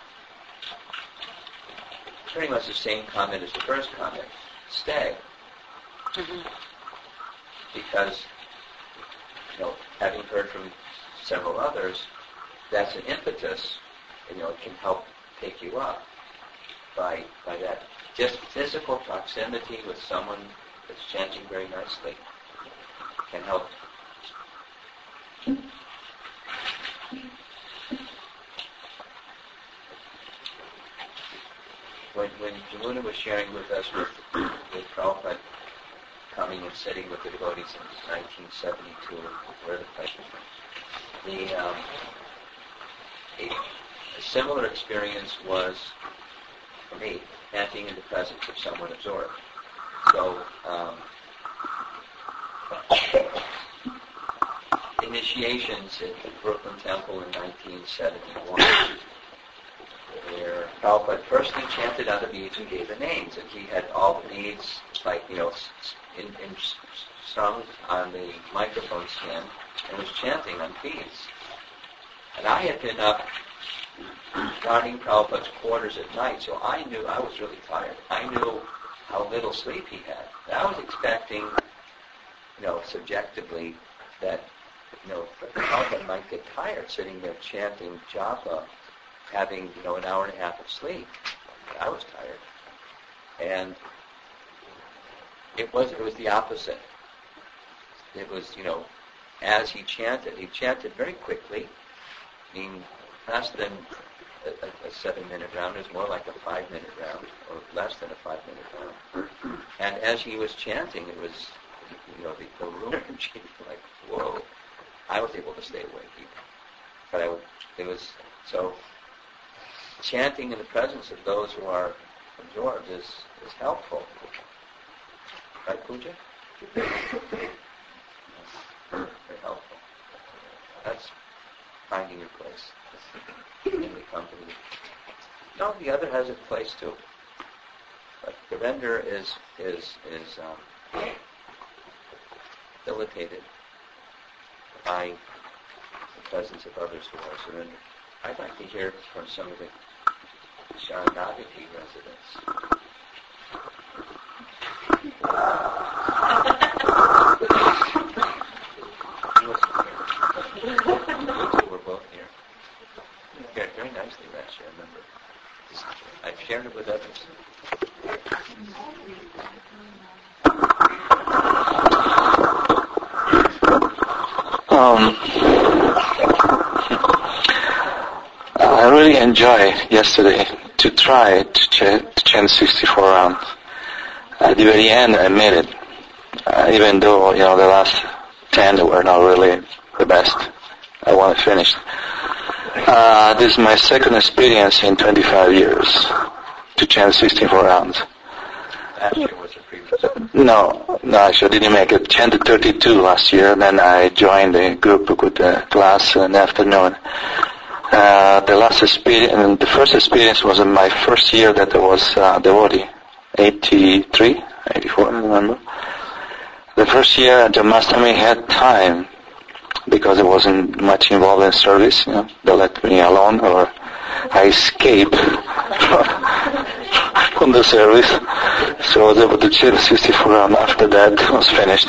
Speaker 6: Pretty much the same comment as the first comment. Stay. Mm-hmm. Because, having heard from several others, that's an impetus, it can help take you up by that. Just physical proximity with someone that's chanting very nicely can help. When Jamuna was sharing with us with Prabhupada coming and sitting with the devotees in 1972, where the place a similar experience was for me, chanting in the presence of someone absorbed. So, initiations at the Brooklyn Temple in 1971, where Prabhupada first chanted on the beads and gave the names, and he had all the beads, sung on the microphone stand, and was chanting on beads. And I had been up guarding Prabhupada's quarters at night, so I knew I was really tired. I knew how little sleep he had. And I was expecting subjectively that, Prabhupada might get tired sitting there chanting japa, having, an hour and a half of sleep. I was tired. And it was the opposite. It was, as he chanted very quickly, less than a 7-minute round. It was more like a 5-minute round, or less than a 5-minute round. And as he was chanting, it was, the room changed like, whoa. I was able to stay awake even. But so chanting in the presence of those who are absorbed is helpful. Right, Pooja? Very helpful. That's finding your place in the company. No, the other has its place too. But surrender is facilitated by the presence of others who are surrendered. I'd like to hear from some of the Sharanagati residents. We're both here. Very nicely, actually, I remember. I've shared it with others.
Speaker 7: I really enjoyed yesterday to try to chant 64 rounds. At the very end, I made it. Even though, the last 10 were not really the best. I want to finish. This is my second experience in 25 years to chant 64 rounds.
Speaker 6: Last year was the previous one.
Speaker 7: No, actually I didn't make it. Chanted 32 last year, then I joined the group with the class in the afternoon. The first experience was in my first year that I was devotee, 83, 84, I don't remember. The first year at Janmashtami had time because I wasn't much involved in service. They let me alone, or I escaped from the service. So I was able to chant 64 rounds. After that, I was finished.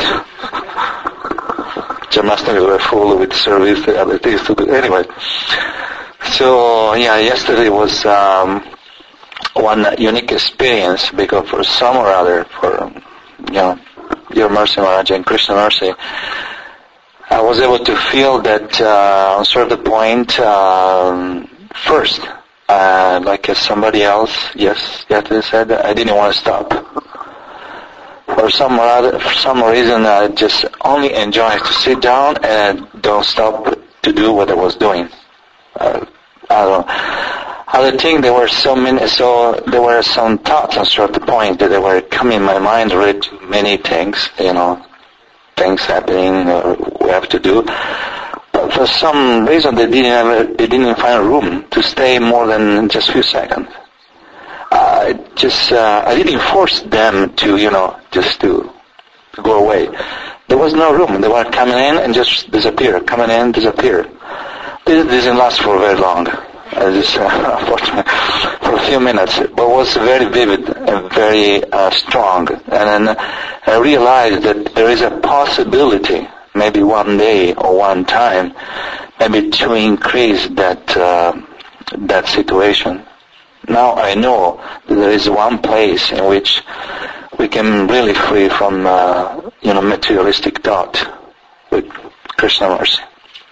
Speaker 7: Janmashtami were full with service, the other things to do. Anyway, so yesterday was one unique experience because for some or other, for Your Mercy Maharaj and Krishna Mercy, I was able to feel that on a certain point, first, like somebody else, yesterday said, I didn't want to stop. For some reason, I just only enjoyed to sit down and don't stop to do what I was doing. I don't know. I think there were there were some thoughts on certain point that they were coming in my mind related to many things, things happening we have to do. But for some reason they didn't find room to stay more than just a few seconds. I didn't force them to, just to go away. There was no room. They were coming in and just disappear, coming in, disappear. This didn't last for very long. Just for a few minutes, but it was very vivid and very strong. And then I realized that there is a possibility, maybe one day or one time, maybe to increase that situation. Now I know that there is one place in which we can really free from materialistic thought with Krishna Mercy.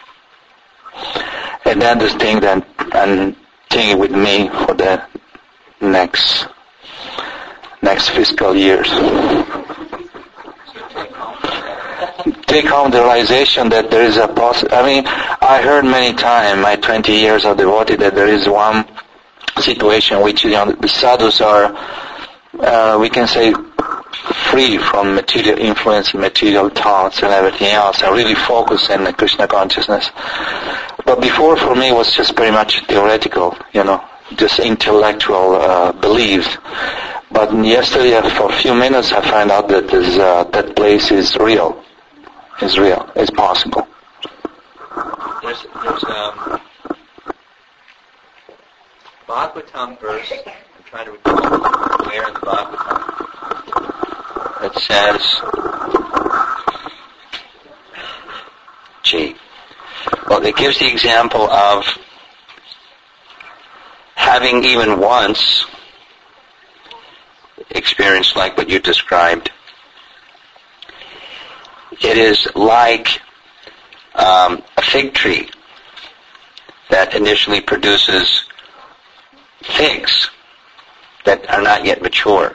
Speaker 7: And that is the thing that I'm taking with me for the next fiscal years. Take home the realization that there is a I heard many times, my 20 years of devotee, that there is one situation which the sadhus are, we can say, free from material influence, material thoughts and everything else, and really focus on the Krishna consciousness. But before, for me, it was just very much theoretical, just intellectual beliefs. But yesterday, for a few minutes, I found out that that place is real. It's real. It's possible.
Speaker 6: There's Bhagavatam verse. I'm trying to recall where in the Bhagavatam. It says,
Speaker 1: Well, it gives the example of having even once experienced like what you described. It is like a fig tree that initially produces figs that are not yet mature.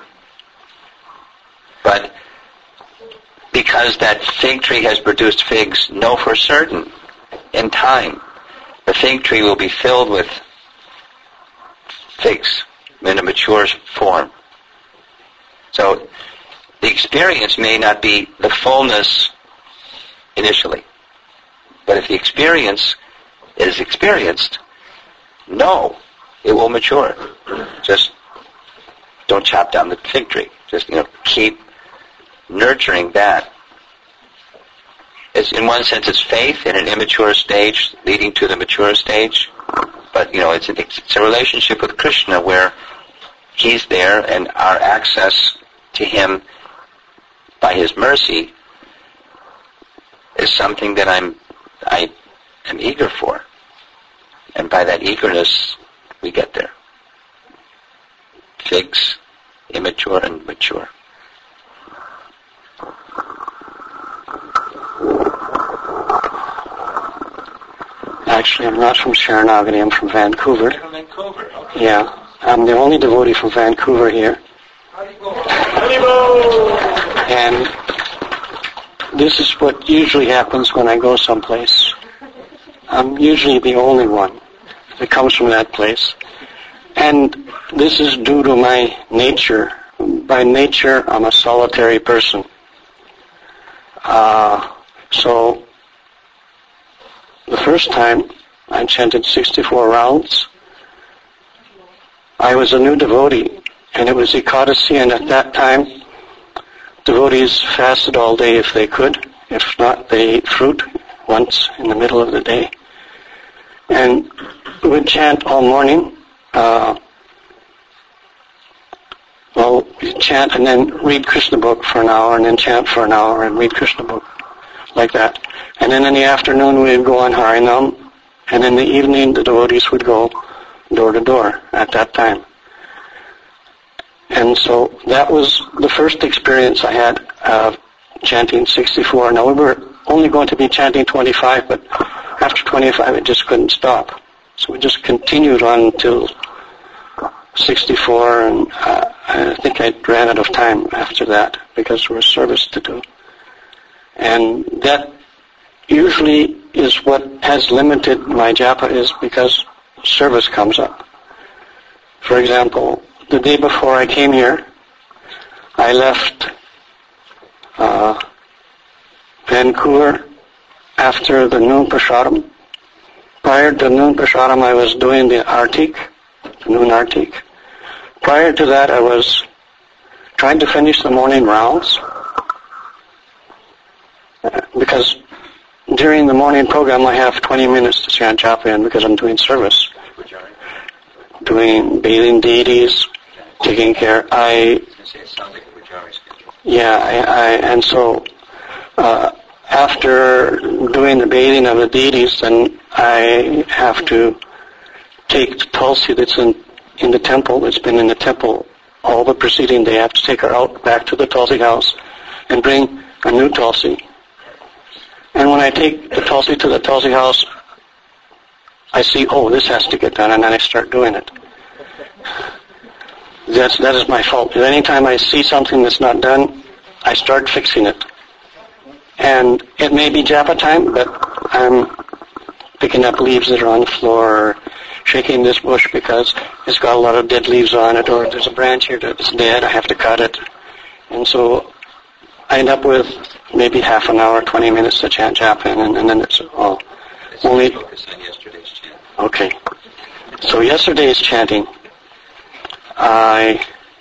Speaker 1: But because that fig tree has produced figs, know for certain, in time, the fig tree will be filled with figs in a mature form. So the experience may not be the fullness initially. But if the experience is experienced, no, it will mature. Just don't chop down the fig tree. Just, keep nurturing that. It's, in one sense, it's faith in an immature stage leading to the mature stage. But, it's a relationship with Krishna where He's there and our access to Him by His mercy is something that I am eager for. And by that eagerness, we get there. Figs, immature and mature.
Speaker 14: Actually, I'm not from Sharanagati, I'm from Vancouver.
Speaker 6: From Vancouver, okay.
Speaker 14: Yeah, I'm the only devotee from Vancouver here. And this is what usually happens when I go someplace. I'm usually the only one that comes from that place. And this is due to my nature. By nature, I'm a solitary person. So, the first time I chanted 64 rounds, I was a new devotee, and it was Ekadasi, and at that time, devotees fasted all day if they could. If not, they ate fruit once in the middle of the day. And we would chant all morning. We'd chant and then read Krishna book for an hour, and then chant for an hour and read Krishna book, like that. And then in the afternoon we'd go on Harinam, and in the evening the devotees would go door to door at that time. And so that was the first experience I had of chanting 64. Now we were only going to be chanting 25, but after 25 it just couldn't stop. So we just continued on until 64, and I think I ran out of time after that because there was service to do. And that usually is what has limited my japa, is because service comes up. For example, the day before I came here, I left Vancouver after the noon prasadam. Prior to noon prasadam, I was doing the artik, the noon artik. Prior to that, I was trying to finish the morning rounds, because during the morning program I have 20 minutes to chant japa in because I'm doing service, doing bathing deities, taking care. And so after doing the bathing of the deities, then I have to take the tulsi that's in the temple. It's been in the temple all the preceding day. I have to take her out back to the tulsi house and bring a new tulsi. And when I take the tulsi to the tulsi house, I see, this has to get done, and then I start doing it. That is my fault. Anytime I see something that's not done, I start fixing it. And it may be japa time, but I'm picking up leaves that are on the floor, or shaking this bush because it's got a lot of dead leaves on it, or there's a branch here that's dead, I have to cut it. And so I end up with maybe half an hour, 20 minutes to chant japa, and then it's all. Only focus on yesterday's chant. Okay. So yesterday's chanting, I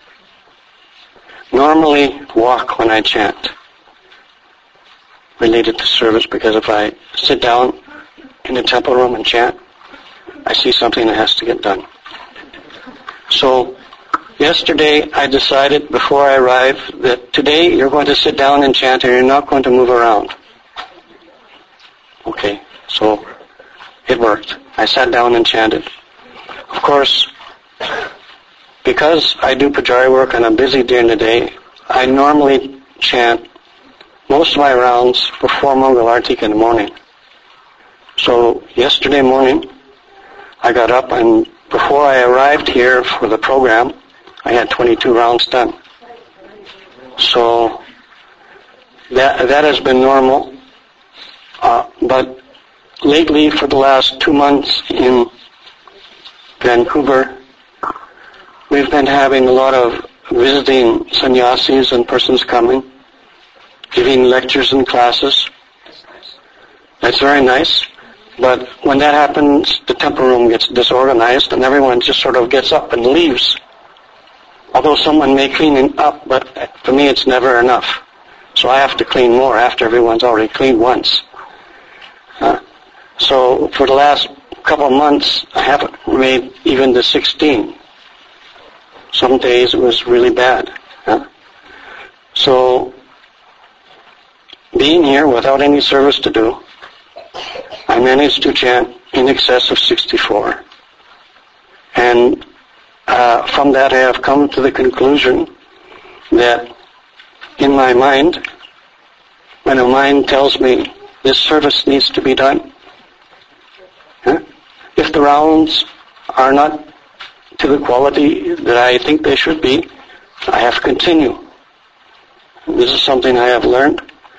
Speaker 14: normally walk when I chant, related to service, because if I sit down in the temple room and chant, I see something that has to get done. So yesterday I decided before I arrived that today you're going to sit down and chant and you're not going to move around. Okay, so it worked. I sat down and chanted. Of course, because I do Pujari work and I'm busy during the day, I normally chant most of my rounds before Mangal Artik in the morning. So yesterday morning, I got up and before I arrived here for the program, I had 22 rounds done. So that has been normal. But lately, for the last 2 months in Vancouver, we've been having a lot of visiting sannyasis and persons coming, giving lectures and classes. That's very nice. But when that happens, the temple room gets disorganized and everyone just sort of gets up and leaves. Although someone may clean it up, but for me it's never enough. So I have to clean more after everyone's already cleaned once. So for the last couple of months, I haven't made even the 16. Some days it was really bad. So being here without any service to do, I managed to chant in excess of 64. And from that I have come to the conclusion that in my mind, when a mind tells me this service needs to be done, if the rounds are not to the quality that I think they should be, I have to continue. This is something I have learned,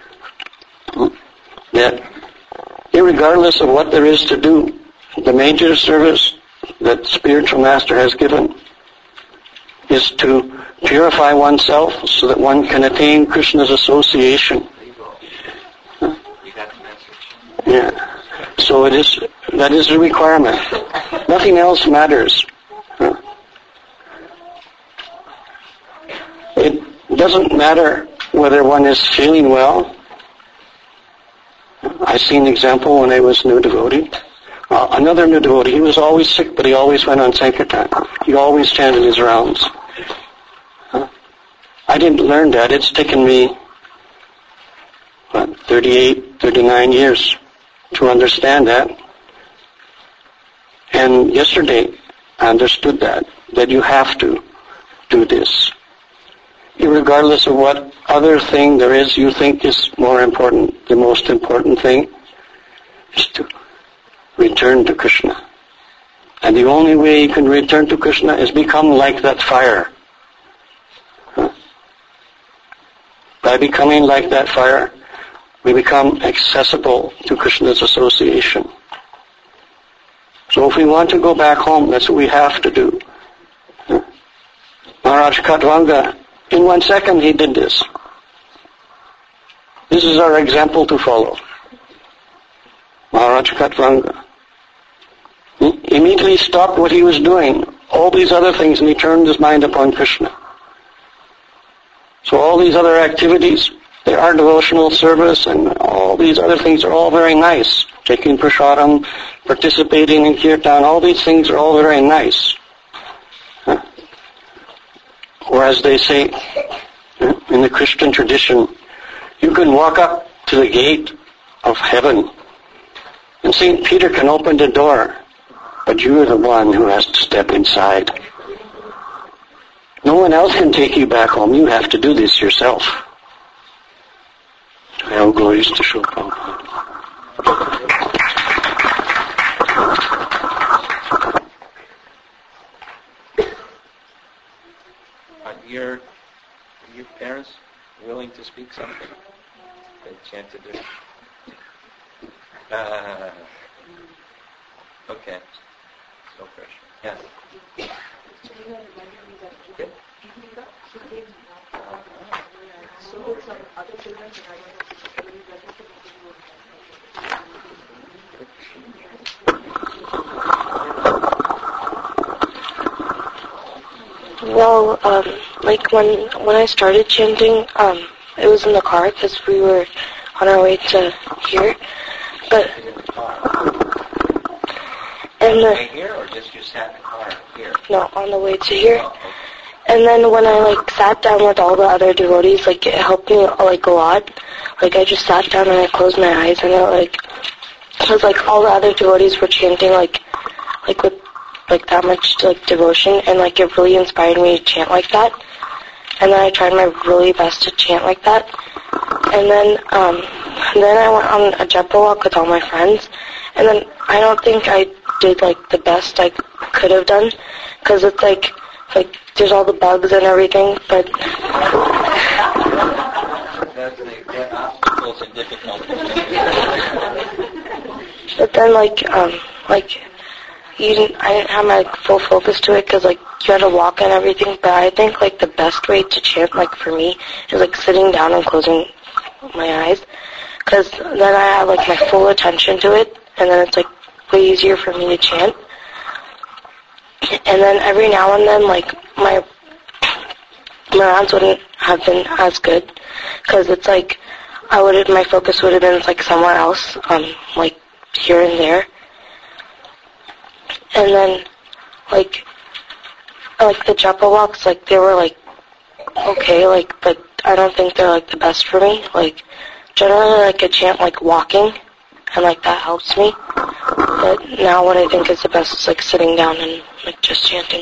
Speaker 14: that irregardless of what there is to do, the major service that spiritual master has given is to purify oneself so that one can attain Krishna's association. Yeah. So that is the requirement. Nothing else matters. It doesn't matter whether one is feeling well. I see an example when I was new devotee. Another new devotee, he was always sick, but he always went on Sankirtan. He always chanted his rounds. I didn't learn that. It's taken me, 38, 39 years to understand that. And yesterday, I understood that you have to do this. Irregardless of what other thing there is you think is more important, the most important thing is to return to Krishna. And the only way you can return to Krishna is become like that fire. By becoming like that fire, we become accessible to Krishna's association. So if we want to go back home, that's what we have to do. Maharaj Khatvanga, in 1 second he did this. This is our example to follow. Maharaj Khatvanga. He immediately stopped what he was doing, all these other things, and he turned his mind upon Krishna. So all these other activities, they are devotional service, and all these other things are all very nice. Taking prasadam, participating in kirtan, all these things are all very nice. Whereas they say, in the Christian tradition, you can walk up to the gate of heaven, and St. Peter can open the door, but you are the one who has to step inside. No one else can take you back home. You have to do this yourself. All glories to Srila Prabhupada.
Speaker 6: Are your parents willing to speak something? They chanted it. Okay. No pressure. Yeah.
Speaker 12: Well, like when I started chanting, it was in the car because we were on our way to here. But and
Speaker 6: way here, or just you sat in the car here?
Speaker 12: No, on the way to here. Oh, okay. And then when I sat down with all the other devotees, it helped me a lot. I just sat down and I closed my eyes and it it was like all the other devotees were chanting like with like that much like devotion, and like it really inspired me to chant like that. And then I tried my really best to chant like that. And then I went on a japa walk with all my friends. And then I don't think I did like the best I could have done, because it's like there's all the bugs and everything. But
Speaker 6: That obstacles are difficult.
Speaker 12: but then I didn't have my like, full focus to it, because like you had to walk and everything. But I think like the best way to chant, like for me, is like sitting down and closing my eyes, because then I have like my full attention to it, and then it's like way easier for me to chant. And then every now and then, like my rounds wouldn't have been as good, because it's like my focus would have been like somewhere else, like here and there. And then, like the japa walks, like, they were, like, okay, like, but I don't think they're, like, the best for me. Like, generally, like, I chant, like, walking, and, like, that helps me. But now what I think is the best is, like, sitting down and, like, just chanting.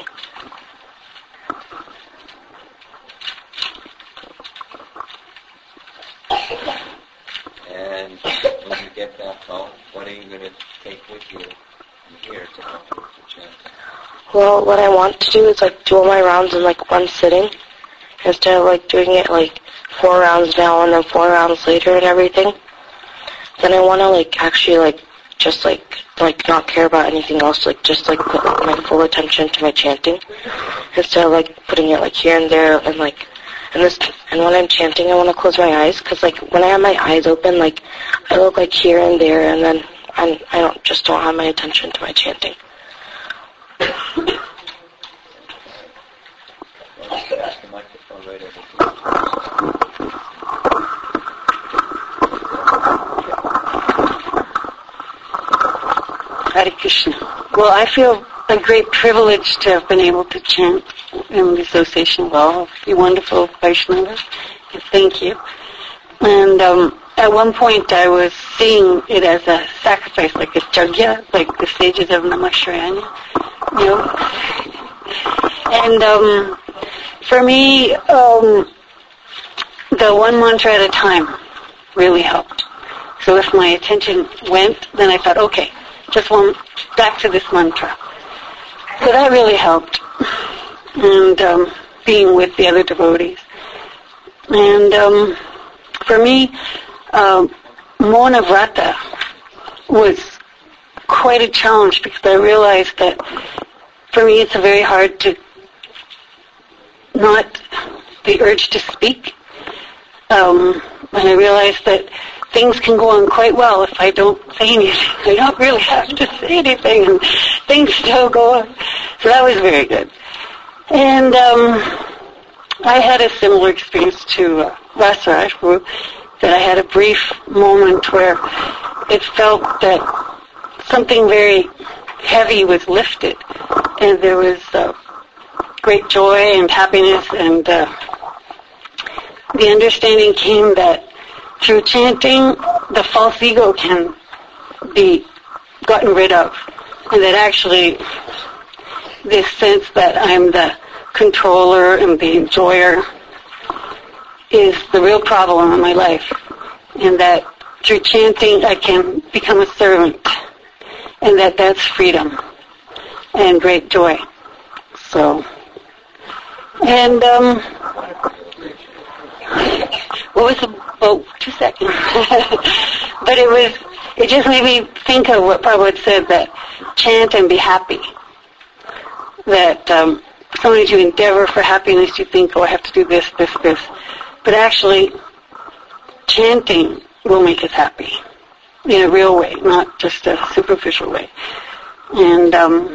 Speaker 6: And when you get back home, what are you going to take with you here to help you with the chanting?
Speaker 12: Well, what I want to do is, like, do all my rounds in, like, one sitting, instead of, like, doing it, like, 4 rounds now and then 4 rounds later and everything. Then I want to, like, actually, like, just, like, not care about anything else, like, just, like, put, like, my full attention to my chanting, instead of, like, putting it, like, here and there, and, like, and when I'm chanting, I want to close my eyes, because, like, when I have my eyes open, like, I look, like, here and there, and then I don't have my attention to my chanting.
Speaker 6: Pass the microphone right over to
Speaker 15: Hare Krishna. Well, I feel a great privilege to have been able to chant in the association of all of you wonderful Vaishnavas. Thank you. And at one point I was seeing it as a sacrifice, like a yajna, like the stages of Namashivaya, you know. And for me, the one mantra at a time really helped. So if my attention went, then I thought, okay, just one, back to this mantra. So that really helped. And being with the other devotees. And for me, Mauna Vrata was quite a challenge, because I realized that for me it's very hard to not the urge to speak. And I realized that things can go on quite well if I don't say anything. I don't really have to say anything, and things still go on. So that was very good. And I had a similar experience to Rasaraj, that I had a brief moment where it felt that something very heavy was lifted, and there was great joy and happiness, and the understanding came that through chanting, the false ego can be gotten rid of, and that actually this sense that I'm the controller and the enjoyer is the real problem in my life, and that through chanting I can become a servant, and that's freedom and great joy. So, and what was the, 2 seconds. But it just made me think of what Prabhupada said, that chant and be happy. That sometimes you endeavor for happiness, you think, I have to do this. But actually, chanting will make us happy in a real way, not just a superficial way. And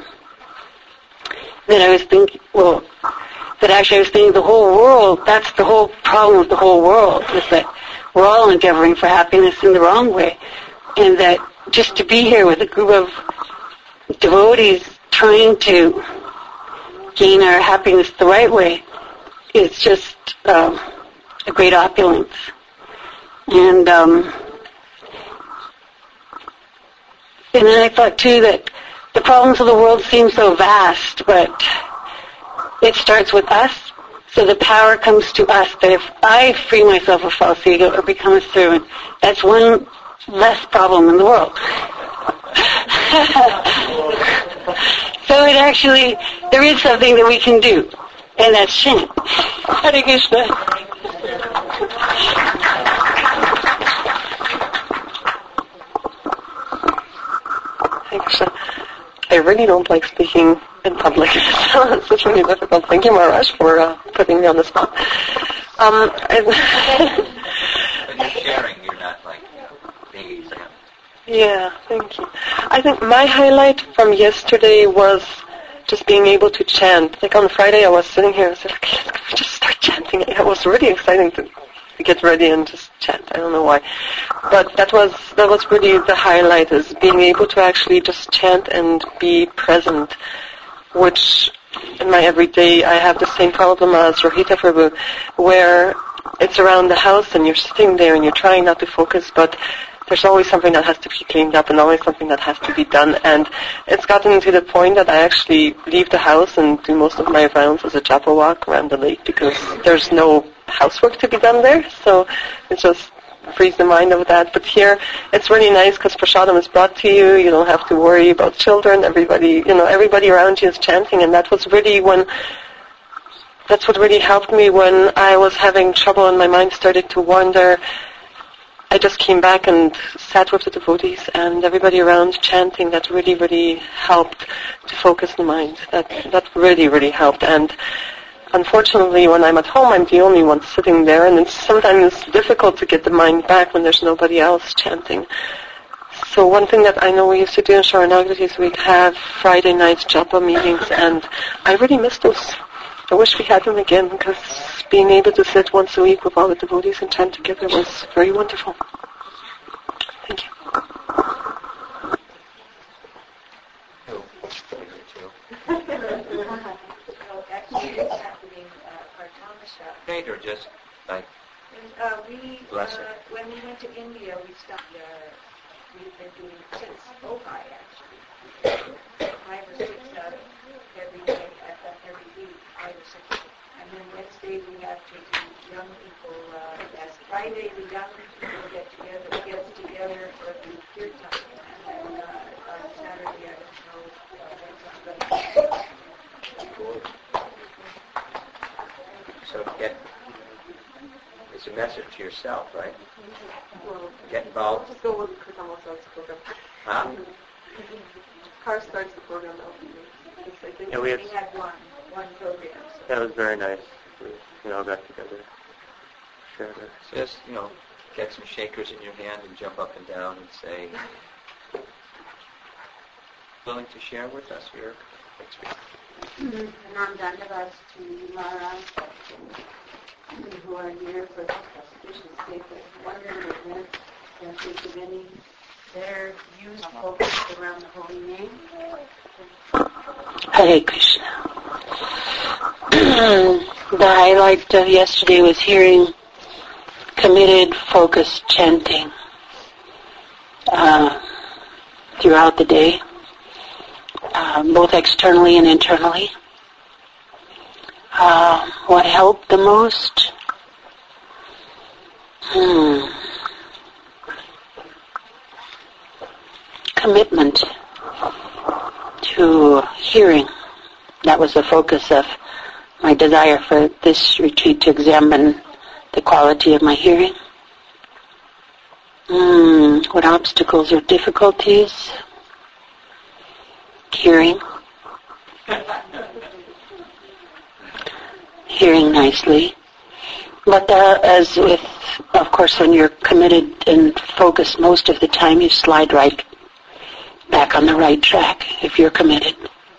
Speaker 15: then I was thinking, the whole world, that's the whole problem with the whole world, is that we're all endeavoring for happiness in the wrong way. And that just to be here with a group of devotees trying to gain our happiness the right way is just a great opulence. And And then I thought too that the problems of the world seem so vast, but it starts with us. So the power comes to us that if I free myself of false ego or become a servant, that's one less problem in the world. So it actually, there is something that we can do, and that's chant. Hare Krishna.
Speaker 16: Hare Krishna. I really don't like speaking in public, so it's really difficult. Thank you, Maharaj, for putting me on the spot.
Speaker 6: When you're sharing, you're not like being examined.
Speaker 16: Yeah, thank you. I think my highlight from yesterday was just being able to chant. Like on Friday, I was sitting here and I said, okay, let's just start chanting. It was really exciting to get ready and just chant. I don't know why. But that was really the highlight, is being able to actually just chant and be present, which in my everyday, I have the same problem as Rohita Prabhu, where it's around the house and you're sitting there and you're trying not to focus, but there's always something that has to be cleaned up and always something that has to be done. And it's gotten to the point that I actually leave the house and do most of my rounds as a japa walk around the lake because there's no housework to be done there. So it just frees the mind of that. But here, it's really nice because prasadam is brought to you. You don't have to worry about children. Everybody around you is chanting. And that was really that's what really helped me when I was having trouble and my mind started to wander. I just came back and sat with the devotees and everybody around chanting. That really, really helped to focus the mind. That really, really helped. And unfortunately, when I'm at home, I'm the only one sitting there, and it's sometimes difficult to get the mind back when there's nobody else chanting. So one thing that I know we used to do in Sharanagati is we'd have Friday night japa meetings, and I really miss those. I wish we had them again, because being able to sit once a week with all the devotees and chant together was very wonderful. Thank you.
Speaker 6: Or just like blessing?
Speaker 11: When we went to India, we stopped. We've been doing 6 Bohai actually, 5 or 6 every day, every week, 5 or 6. And then Wednesday we have to do young people. As Friday the young people get together for the kirtan, and then on Saturday I don't know.
Speaker 6: So it's a message to yourself, right?
Speaker 16: Well,
Speaker 6: get involved.
Speaker 16: Just go with Kirtan starts the program.
Speaker 6: Huh?
Speaker 16: Car starts the program now. I think
Speaker 10: we
Speaker 11: had one program. So.
Speaker 10: That was very nice. We all got together. Shared it.
Speaker 6: Just, get some shakers in your hand and jump up and down and say, willing to share with us your experience?
Speaker 11: Nam Dandavas to Maharaj, who are here for auspicious sake of wonderful events, and think of any their use focused around the holy name.
Speaker 15: Hare Krishna. The highlight of yesterday was hearing committed, focused chanting throughout the day, both externally and internally. What helped the most? Commitment to hearing. That was the focus of my desire for this retreat, to examine the quality of my hearing. What obstacles or difficulties? Hearing. Hearing nicely. But as with, of course, when you're committed and focused most of the time, you slide right back on the right track if you're committed.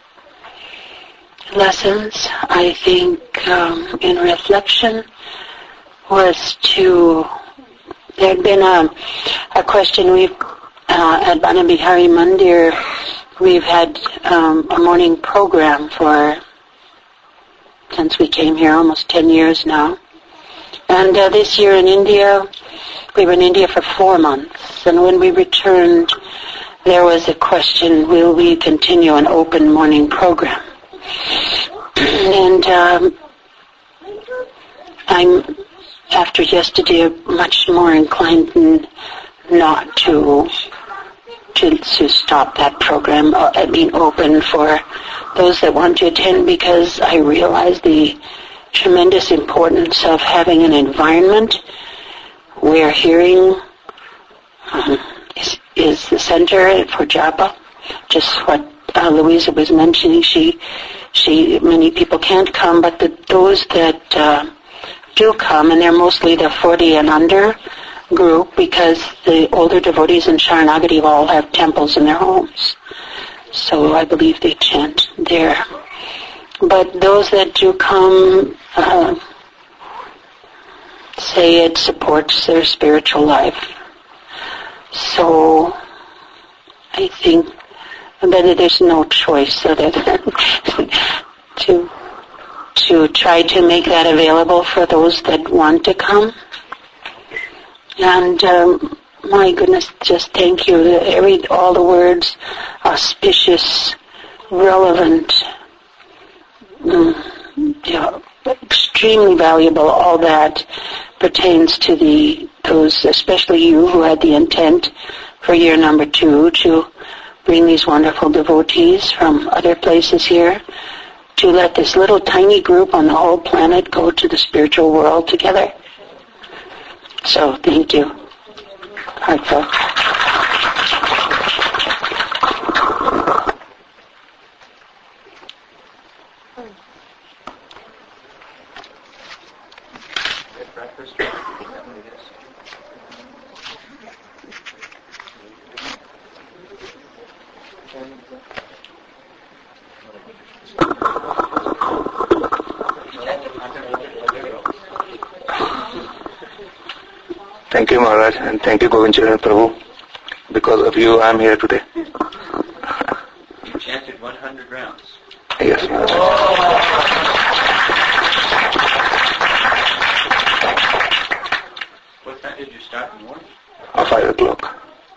Speaker 15: Lessons, I think, in reflection was there had been a question at Banabihari Mandir, we've had a morning program since we came here, almost 10 years now. And this year in India, we were in India for 4 months. And when we returned, there was a question, will we continue an open morning program? And I'm, after yesterday, much more inclined not to stop that program, open for those that want to attend, because I realize the tremendous importance of having an environment where hearing is the center for japa. Just what Louisa was mentioning, many people can't come, but those that do come, and they're mostly the 40 and under group, because the older devotees in Sharanagati all have temples in their homes. So I believe they chant there. But those that do come say it supports their spiritual life. So I think that there's no choice other than to try to make that available for those that want to come. And my goodness, just thank you. All the words, auspicious, relevant, extremely valuable, all that pertains to those, especially you who had the intent for year number 2 to bring these wonderful devotees from other places here to let this little tiny group on the whole planet go to the spiritual world together. So thank you. Heartfelt.
Speaker 10: Thank you, Maharaj, and thank you, Govind Charan Prabhu. Because of you, I am here today.
Speaker 6: You chanted 100 rounds.
Speaker 10: Yes, Maharaj.
Speaker 6: What time did you start in the morning?
Speaker 10: 5 o'clock.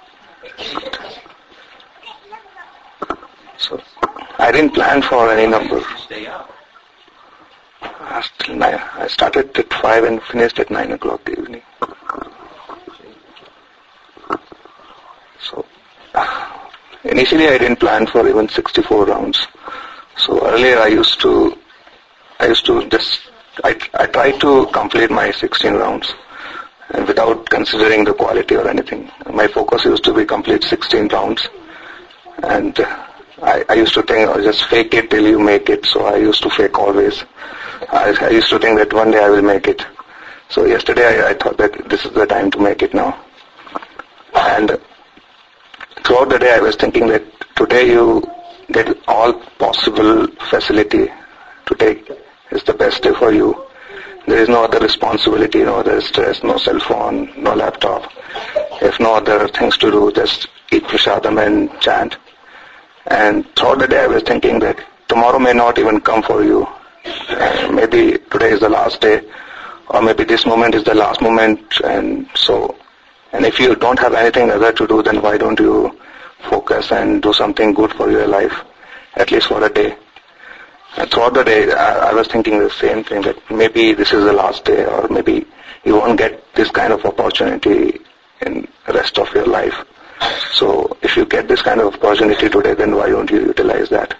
Speaker 10: So, I didn't plan for any number.
Speaker 6: Did you stay up?
Speaker 10: I started at 5 and finished at 9 o'clock the evening. So, initially I didn't plan for even 64 rounds. So earlier I tried to complete my 16 rounds, and without considering the quality or anything. My focus used to be complete 16 rounds, and I used to think, just fake it till you make it. So I used to fake always. I used to think that one day I will make it. So yesterday I thought that this is the time to make it now. And throughout the day I was thinking that today you get all possible facility to take. It's the best day for you. There is no other responsibility, no other stress, no cell phone, no laptop. If no other things to do, just eat prasadam and chant. And throughout the day I was thinking that tomorrow may not even come for you. Maybe today is the last day, or maybe this moment is the last moment, and if you don't have anything other to do, then why don't you focus and do something good for your life, at least for a day. And throughout the day I was thinking the same thing, that maybe this is the last day, or maybe you won't get this kind of opportunity in the rest of your life. So if you get this kind of opportunity today, then why don't you utilize that?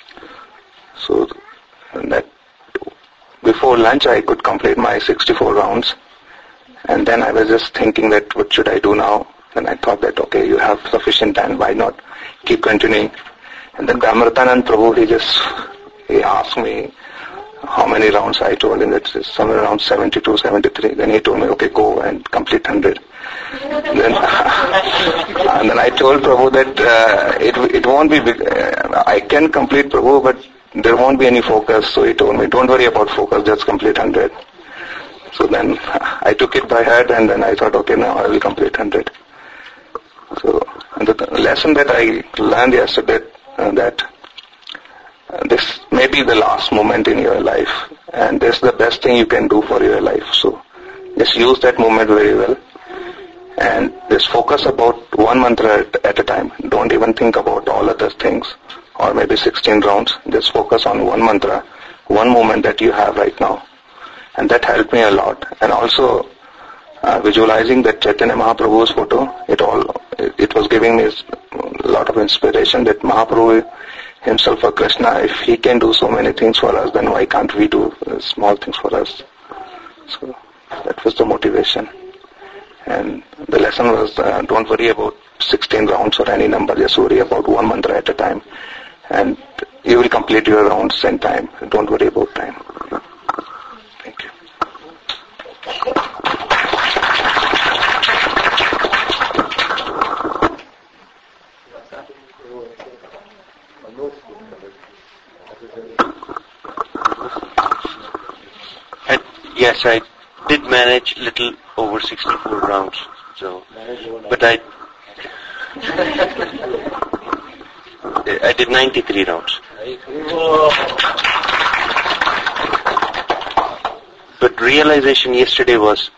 Speaker 10: So that before lunch I could complete my 64 rounds, and then I was just thinking that what should I do now? And I thought that okay, you have sufficient time, why not keep continuing? And then Amritanand Prabhu, he asked me how many rounds. I told him that it's somewhere around 72, 73. Then he told me, okay, go and complete 100. And then I told Prabhu that it won't be big. I can complete, Prabhu, but there won't be any focus. So he told me, don't worry about focus, just complete 100. So then I took it by heart, and then I thought, okay, now I will complete 100. So the lesson that I learned yesterday, that this may be the last moment in your life, and this is the best thing you can do for your life. So just use that moment very well, And just focus about one mantra at a time. Don't even think about all other things, or maybe 16 rounds. Just focus on one mantra, one moment that you have right now. And that helped me a lot. And also, visualizing that Chaitanya Mahaprabhu's photo, it was giving me a lot of inspiration that Mahaprabhu himself, or Krishna, if he can do so many things for us, then why can't we do small things for us? So that was the motivation. And the lesson was, don't worry about 16 rounds or any number, just worry about one mantra at a time. And you will complete your rounds in time. Don't worry about time. Thank you.
Speaker 17: Yes, I did manage little over 64 rounds. So, but I did 93 rounds. But realization yesterday was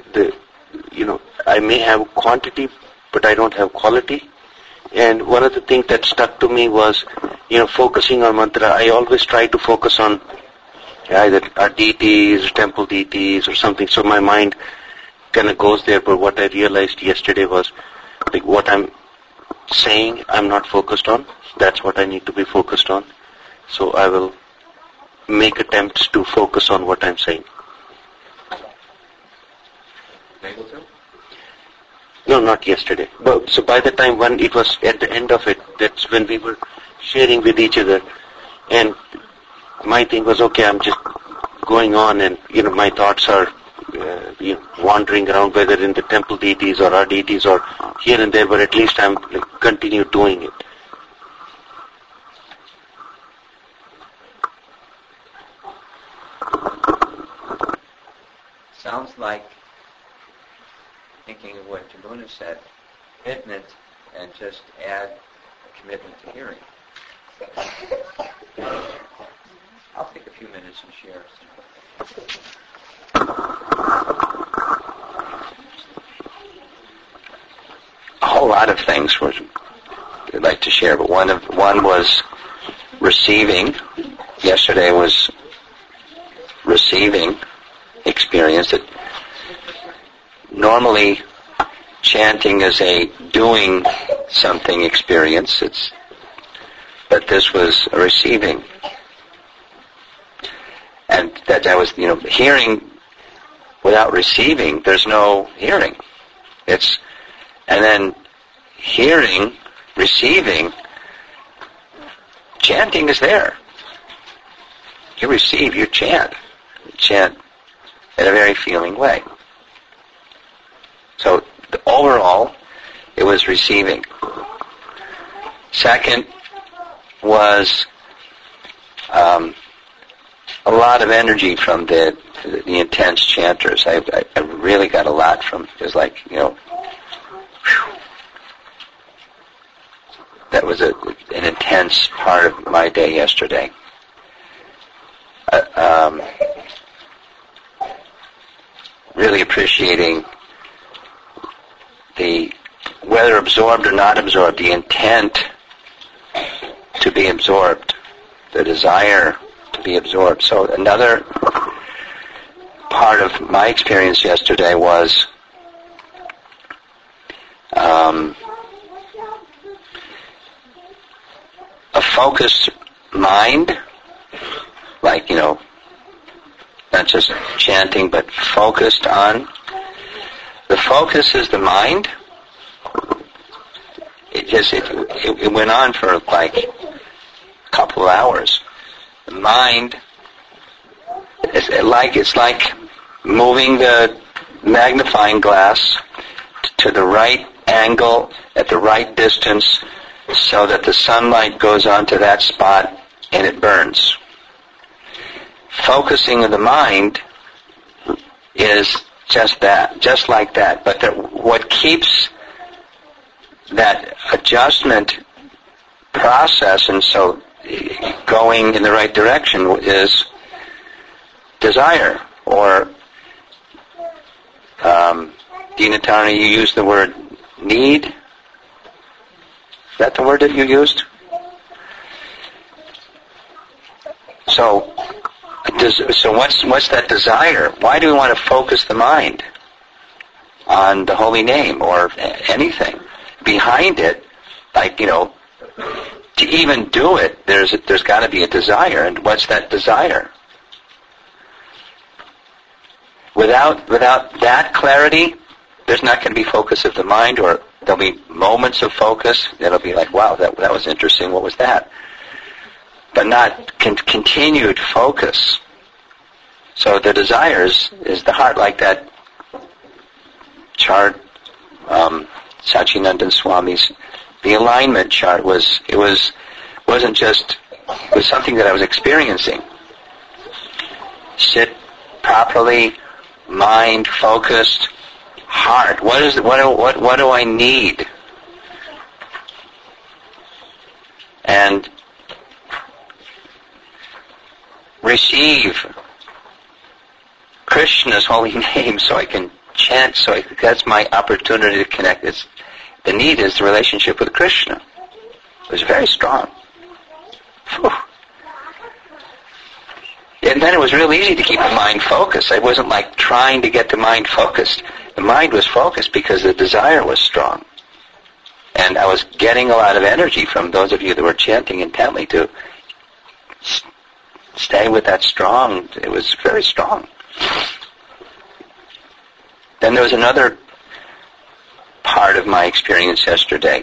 Speaker 17: I may have quantity, but I don't have quality. And one of the things that stuck to me was, focusing on mantra. I always try to focus on either our deities, temple deities, or something. So my mind kind of goes there. But what I realized yesterday was, like, what I'm saying, I'm not focused on. That's what I need to be focused on. So I will make attempts to focus on what I'm saying. No, not yesterday. But so by the time when it was at the end of it, that's when we were sharing with each other, and my thing was, okay, I'm just going on, and my thoughts are wandering around, whether in the temple deities or our deities or here and there, but at least I'm continue doing it.
Speaker 6: Sounds like, thinking of what Jamuna said, commitment, and just add a commitment to hearing. I'll take a few minutes and share.
Speaker 1: A whole lot of things I'd like to share, but one was receiving. Yesterday was receiving experience. That normally chanting is a doing something experience. But this was a receiving. And that was, hearing without receiving, there's no hearing. And then hearing, receiving, chanting is there. You receive, you chant. You chant in a very feeling way. So overall, it was receiving. Second was a lot of energy from the intense chanters. I really got a lot from. It was like, that was an intense part of my day yesterday. Really appreciating whether absorbed or not absorbed, the intent to be absorbed, the desire to be absorbed. So another part of my experience yesterday was a focused mind, like, not just chanting, but focused on. The focus is the mind. It went on for like a couple of hours. The mind, it's like moving the magnifying glass to the right angle at the right distance so that the sunlight goes onto that spot and it burns. Focusing of the mind is just that, just like that. But what keeps that adjustment process and so going in the right direction is desire, or Dinatana, you used the word need. Is that the word that you used? So what's that desire? Why do we want to focus the mind on the holy name or anything? Behind it, to even do it, there's got to be a desire. And what's that desire? Without that clarity, there's not going to be focus of the mind, or there'll be moments of focus. It'll be like, wow, that was interesting. What was that? But not continued focus. So the desires is the heart, like that chart, Satchidananda Swami's, the alignment chart was something that I was experiencing. Sit properly, mind focused, heart. What do I need? And receive Krishna's holy name so I can chant, that's my opportunity to connect. The need is the relationship with Krishna. It was very strong. Whew. And then it was real easy to keep the mind focused. I wasn't like trying to get the mind focused. The mind was focused because the desire was strong. And I was getting a lot of energy from those of you that were chanting intently to stay with that strong. It was very strong. Then there was another part of my experience yesterday.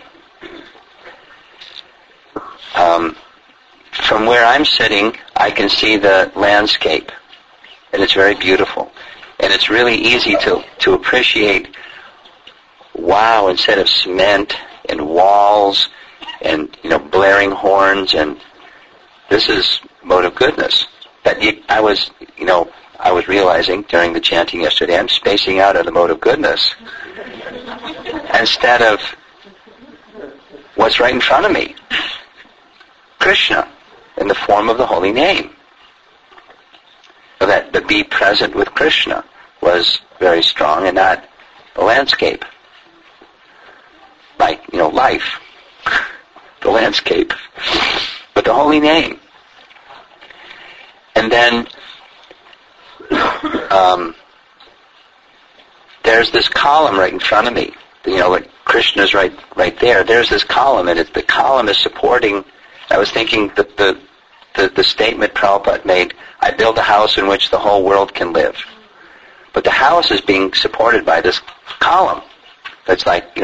Speaker 1: From where I'm sitting, I can see the landscape, and it's very beautiful. And it's really easy to appreciate, wow, instead of cement and walls and, blaring horns, and this is mode of goodness. But I was realizing during the chanting yesterday, I'm spacing out of the mode of goodness instead of what's right in front of me. Krishna, in the form of the holy name. So that the be present with Krishna was very strong, and not the landscape. Like, life. The landscape. But the holy name. And then there's this column right in front of me. Like Krishna's right there. There's this column, and the column is supporting. I was thinking that the statement Prabhupada made, I build a house in which the whole world can live. But the house is being supported by this column. That's like,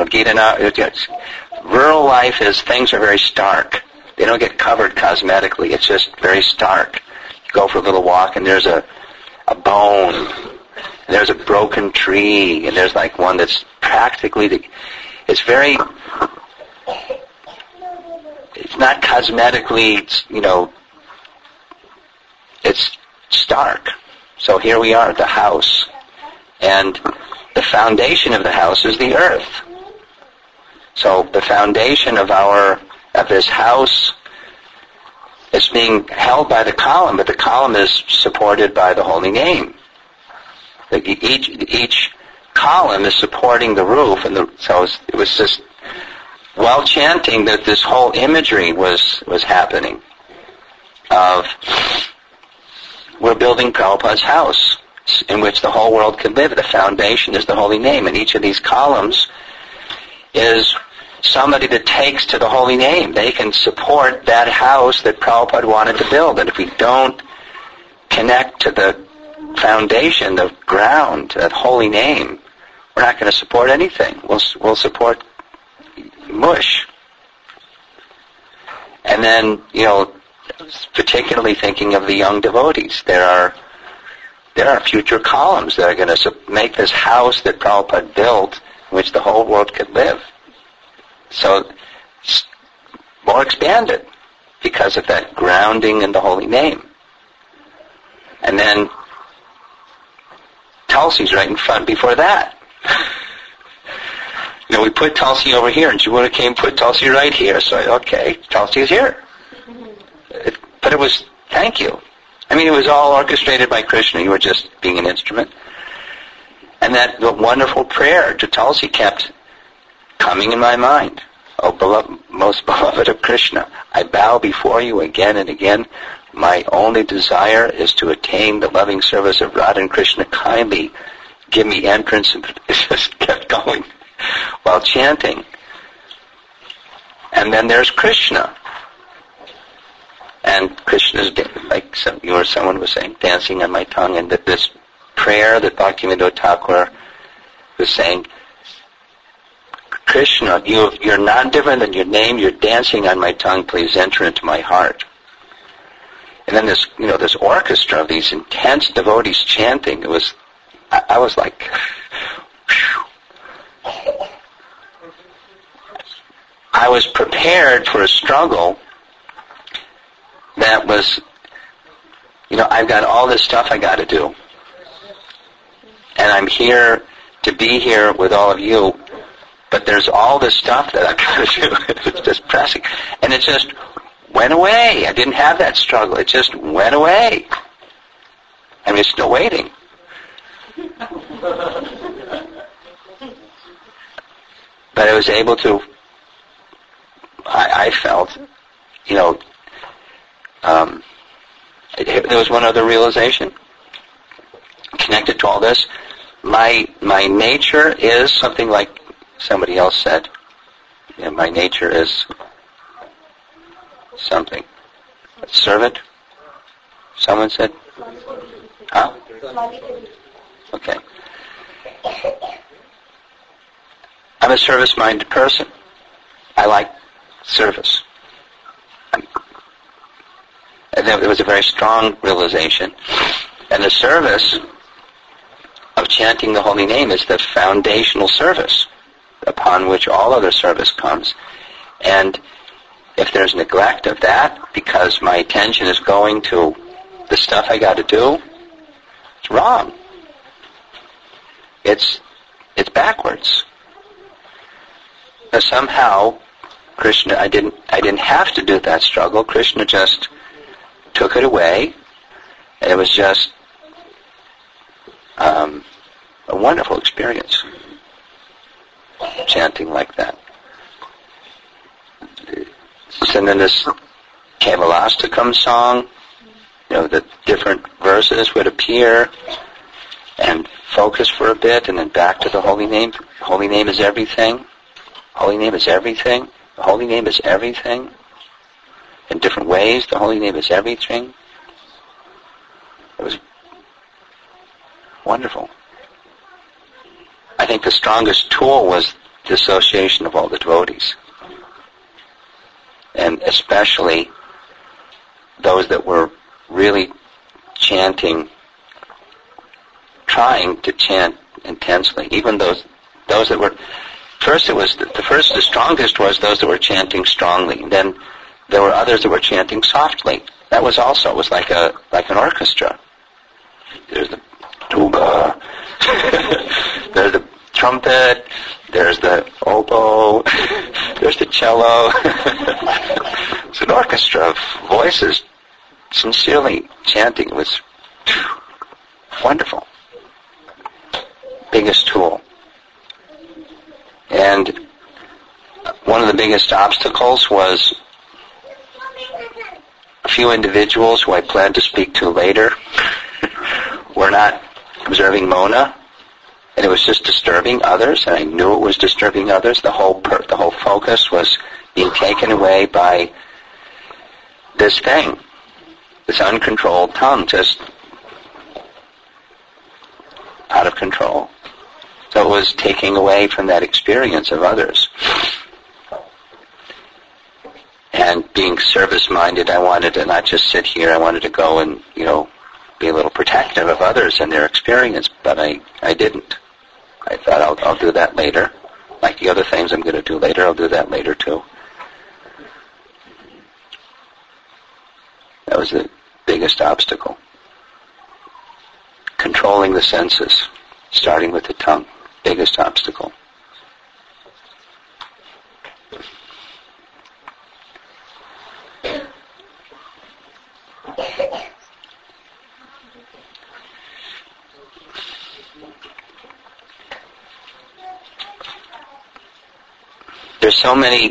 Speaker 1: rural life is, things are very stark. They don't get covered cosmetically. It's just very stark. You go for a little walk, and there's a bone, and there's a broken tree, and there's like one that's practically, it's not cosmetically, it's stark. So here we are, the house. And the foundation of the house is the earth. So the foundation of this house is being held by the column, but the column is supported by the holy name. Each column is supporting the roof, and so it was just while chanting that this whole imagery was happening of we're building Prabhupada's house in which the whole world can live. The foundation is the holy name, and each of these columns is somebody that takes to the holy name. They can support that house that Prabhupada wanted to build. And if we don't connect to the foundation, the ground, that holy name, we're not going to support anything. We'll support mush. And then, particularly thinking of the young devotees, there are future columns that are going to make this house that Prabhupada built, in which the whole world could live. So, more expanded because of that grounding in the holy name. And then, Tulsi's right in front before that. We put Tulsi over here, and Jimuna came put Tulsi right here. So, okay, Tulsi is here. But it was, thank you. It was all orchestrated by Krishna. You were just being an instrument. And that wonderful prayer to Tulsi kept coming in my mind. Oh, most beloved of Krishna, I bow before you again and again. My only desire is to attain the loving service of Radha and Krishna. Kindly give me entrance. And it just kept going while chanting. And then there's Krishna. And Krishna's, like someone was saying, dancing on my tongue. And that this prayer that Bhaktivinoda Thakur was saying, Krishna, you're not different than your name. You're dancing on my tongue. Please enter into my heart. And then this orchestra of these intense devotees chanting. It was, I was like, whew. I was prepared for a struggle that was, I've got all this stuff I got to do. And I'm here to be here with all of you. But there's all this stuff that I've got to do. It's just pressing. And it just went away. I didn't have that struggle. It just went away. I mean, it's still waiting. But I was able to, I felt, there was one other realization connected to all this. My nature is something like somebody else said. My nature is something. Servant? Someone said? Huh? Okay. I'm a service-minded person. I like service. And there was a very strong realization. And the service of chanting the holy name is the foundational service upon which all other service comes. And if there's neglect of that because my attention is going to the stuff I got to do, it's wrong. It's backwards. Now somehow Krishna, I didn't have to do that struggle. Krishna just took it away, and it was just a wonderful experience chanting like that. And then this Kaivalastakam song, the different verses would appear and focus for a bit, and then back to the holy name. Holy name is everything. Holy name is everything. The holy name is everything. In different ways, the holy name is everything. It was wonderful. I think the strongest tool was the association of all the devotees. And especially those that were really chanting, trying to chant intensely. Even those that were, the strongest was those that were chanting strongly. And then there were others that were chanting softly. That was also, it was like an orchestra. There's the tuba, there's the trumpet, there's the oboe, there's the cello. It's an orchestra of voices sincerely chanting. It was wonderful. Biggest tool. And one of the biggest obstacles was a few individuals who I plan to speak to later were not observing Mona, and it was just disturbing others, and I knew it was disturbing others. The whole focus was being taken away by this thing, this uncontrolled tongue, just out of control. So it was taking away from that experience of others. And being service-minded, I wanted to not just sit here, I wanted to go and, be a little protective of others and their experience, but I didn't. I thought I'll do that later. Like the other things I'm going to do later, I'll do that later too. That was the biggest obstacle. Controlling the senses, starting with the tongue, biggest obstacle. there's so many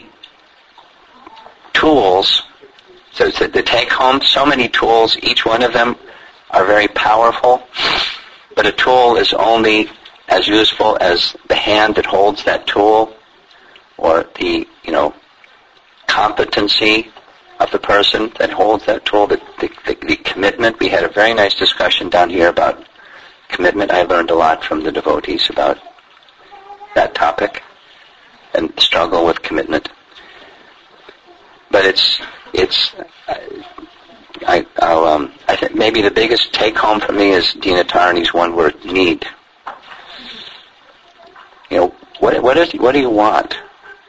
Speaker 1: tools. So the take home, so many tools, each one of them are very powerful, but a tool is only as useful as the hand that holds that tool, or the, competency of the person that holds that tool, the commitment. We had a very nice discussion down here about commitment. I learned a lot from the devotees about that topic and the struggle with commitment. But I think maybe the biggest take home for me is Dina Tarani's one word: need. What do you want?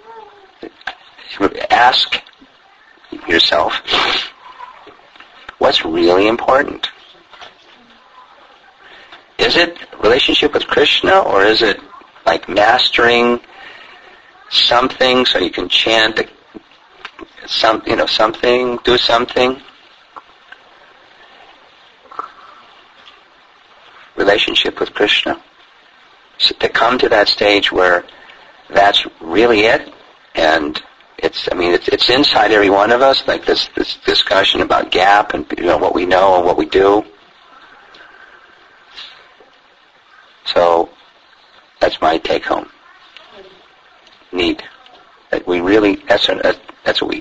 Speaker 1: Ask yourself, what's really important? Is it relationship with Krishna, or is it like mastering something so you can chant something, do something? Relationship with Krishna. So to come to that stage where that's really it, and it's inside every one of us, like this discussion about gap and what we know and what we do. So that's my take home. Need. That we really, that's what we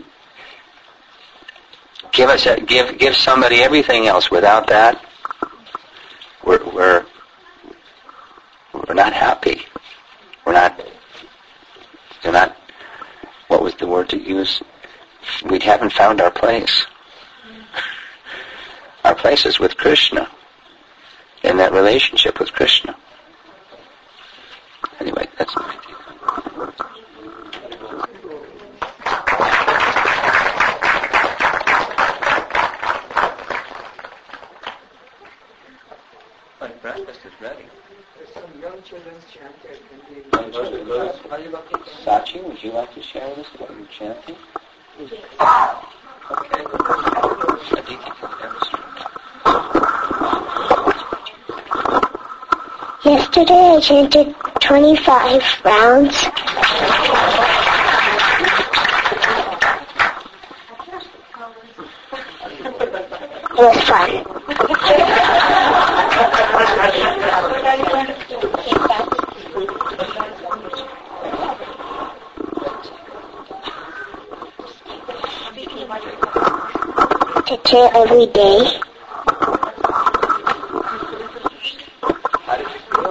Speaker 1: give somebody everything else. Without that, we're not happy. We're not. What was the word to use? We haven't found our place. Our place is with Krishna, in that relationship with Krishna. Anyway, that's my idea.
Speaker 6: My breakfast is ready.
Speaker 9: There's some young children's chanted.
Speaker 1: Sachi, would you like to share with us what you're chanting? Okay. Aditi can demonstrate.
Speaker 3: Yesterday I chanted 25 rounds. It was fun. To chant every day.
Speaker 6: How did you feel?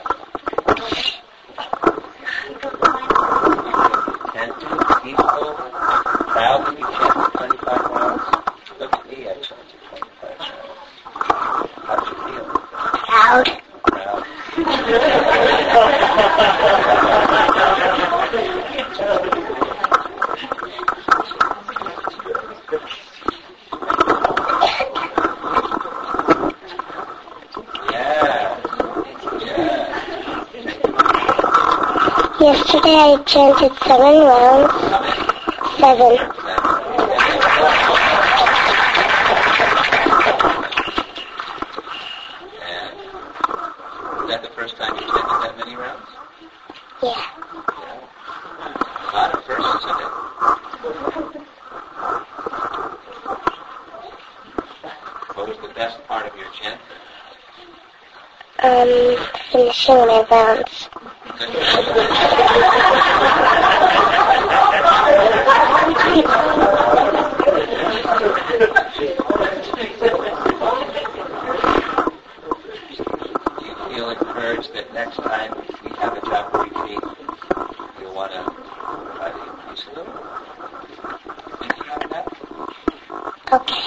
Speaker 6: Chanting, peaceful, proud that you chanted 25 rounds? Look at me, I chanted 25 rounds. How did you feel?
Speaker 3: Proud. Yesterday I chanted 7 rounds. 7.
Speaker 6: And is that the first time you chanted that many rounds?
Speaker 3: Yeah.
Speaker 6: A lot of verses in it. What was the best part of your chant?
Speaker 3: Finishing my rounds.
Speaker 6: Do you feel encouraged that next time we have a japa retreat, you'll want to try to increase a little? Thinking about that?
Speaker 3: Okay.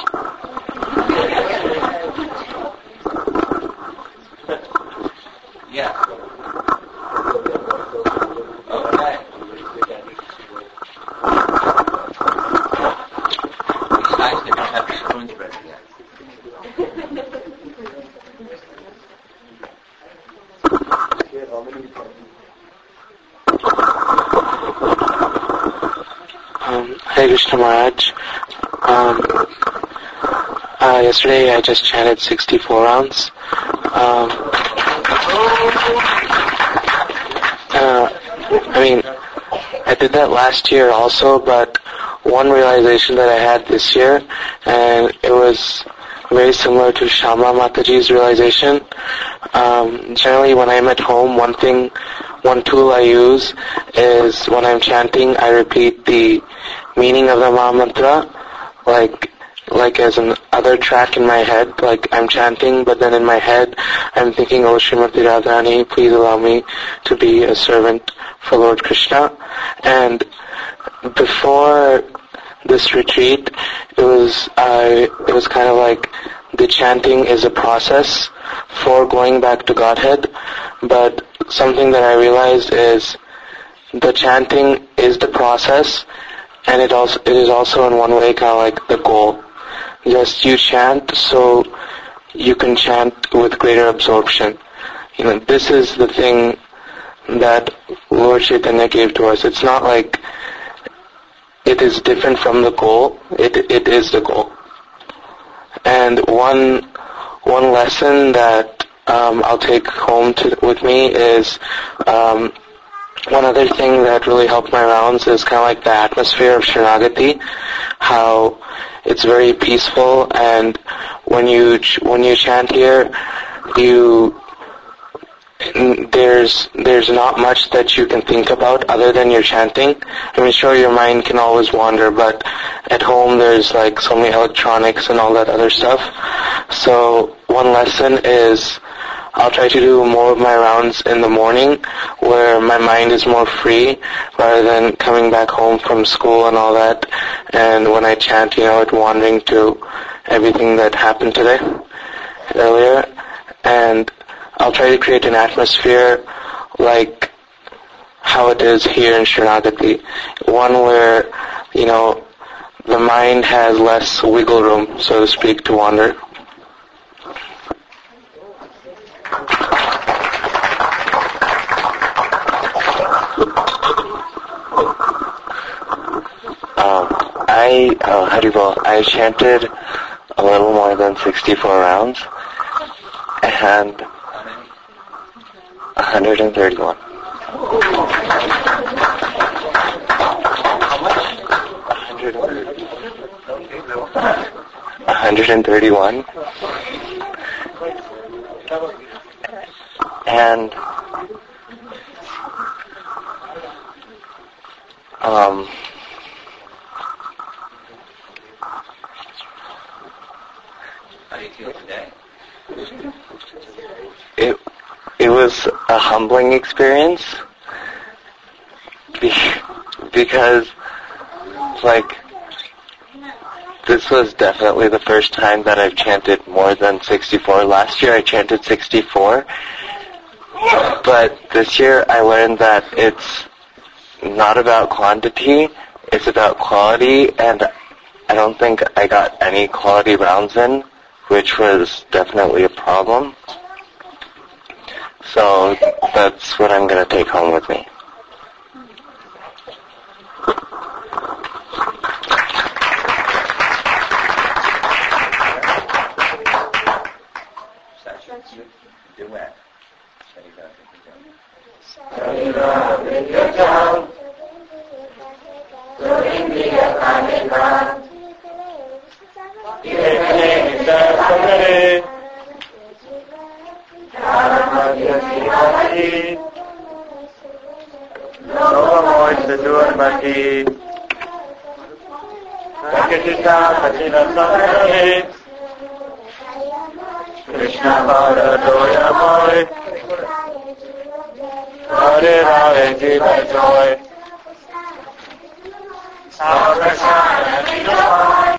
Speaker 6: Yeah. Okay. Besides, they don't have the spoons ready yet.
Speaker 14: Hare Krishna Maharaj. Yesterday I just chanted 64 rounds.
Speaker 18: did that last year also, but one realization that I had this year, and it was very similar to Shyamala Mataji's realization. Generally when I'm at home, one tool I use is when I'm chanting, I repeat the meaning of the Maha Mantra, like as an other track in my head, like I'm chanting, but then in my head I'm thinking, oh Srimati Radharani, please allow me to be a servant for Lord Krishna. And before this retreat, it was kind of like the chanting is a process for going back to Godhead, but something that I realized is the chanting is the process, and it is also in one way kind of like the goal. Just you chant so you can chant with greater absorption. This is the thing that Lord Chaitanya gave to us. It's not like it is different from the goal. It is the goal. And one lesson that I'll take home with me is one other thing that really helped my rounds is kind of like the atmosphere of Sharanagati, how it's very peaceful, and when you chant here, there's not much that you can think about other than your chanting. I mean, sure, your mind can always wander, but at home there's like so many electronics and all that other stuff. So one lesson is I'll try to do more of my rounds in the morning where my mind is more free rather than coming back home from school and all that. And when I chant, it wandering to everything that happened today, earlier. And I'll try to create an atmosphere like how it is here in Sharanagati. One where, the mind has less wiggle room, so to speak, to wander. I chanted a little more than 64 rounds and 131. How much? 131. And
Speaker 6: how do you feel today?
Speaker 18: It was a humbling experience because, this was definitely the first time that I've chanted more than 64. Last year I chanted 64, but this year I learned that it's not about quantity, it's about quality, and I don't think I got any quality rounds in, which was definitely a problem. So that's what I'm going to take home with me.
Speaker 6: Duet.
Speaker 19: Krishna Bharadoyamoy Hare Rave Jiva Joy Salvation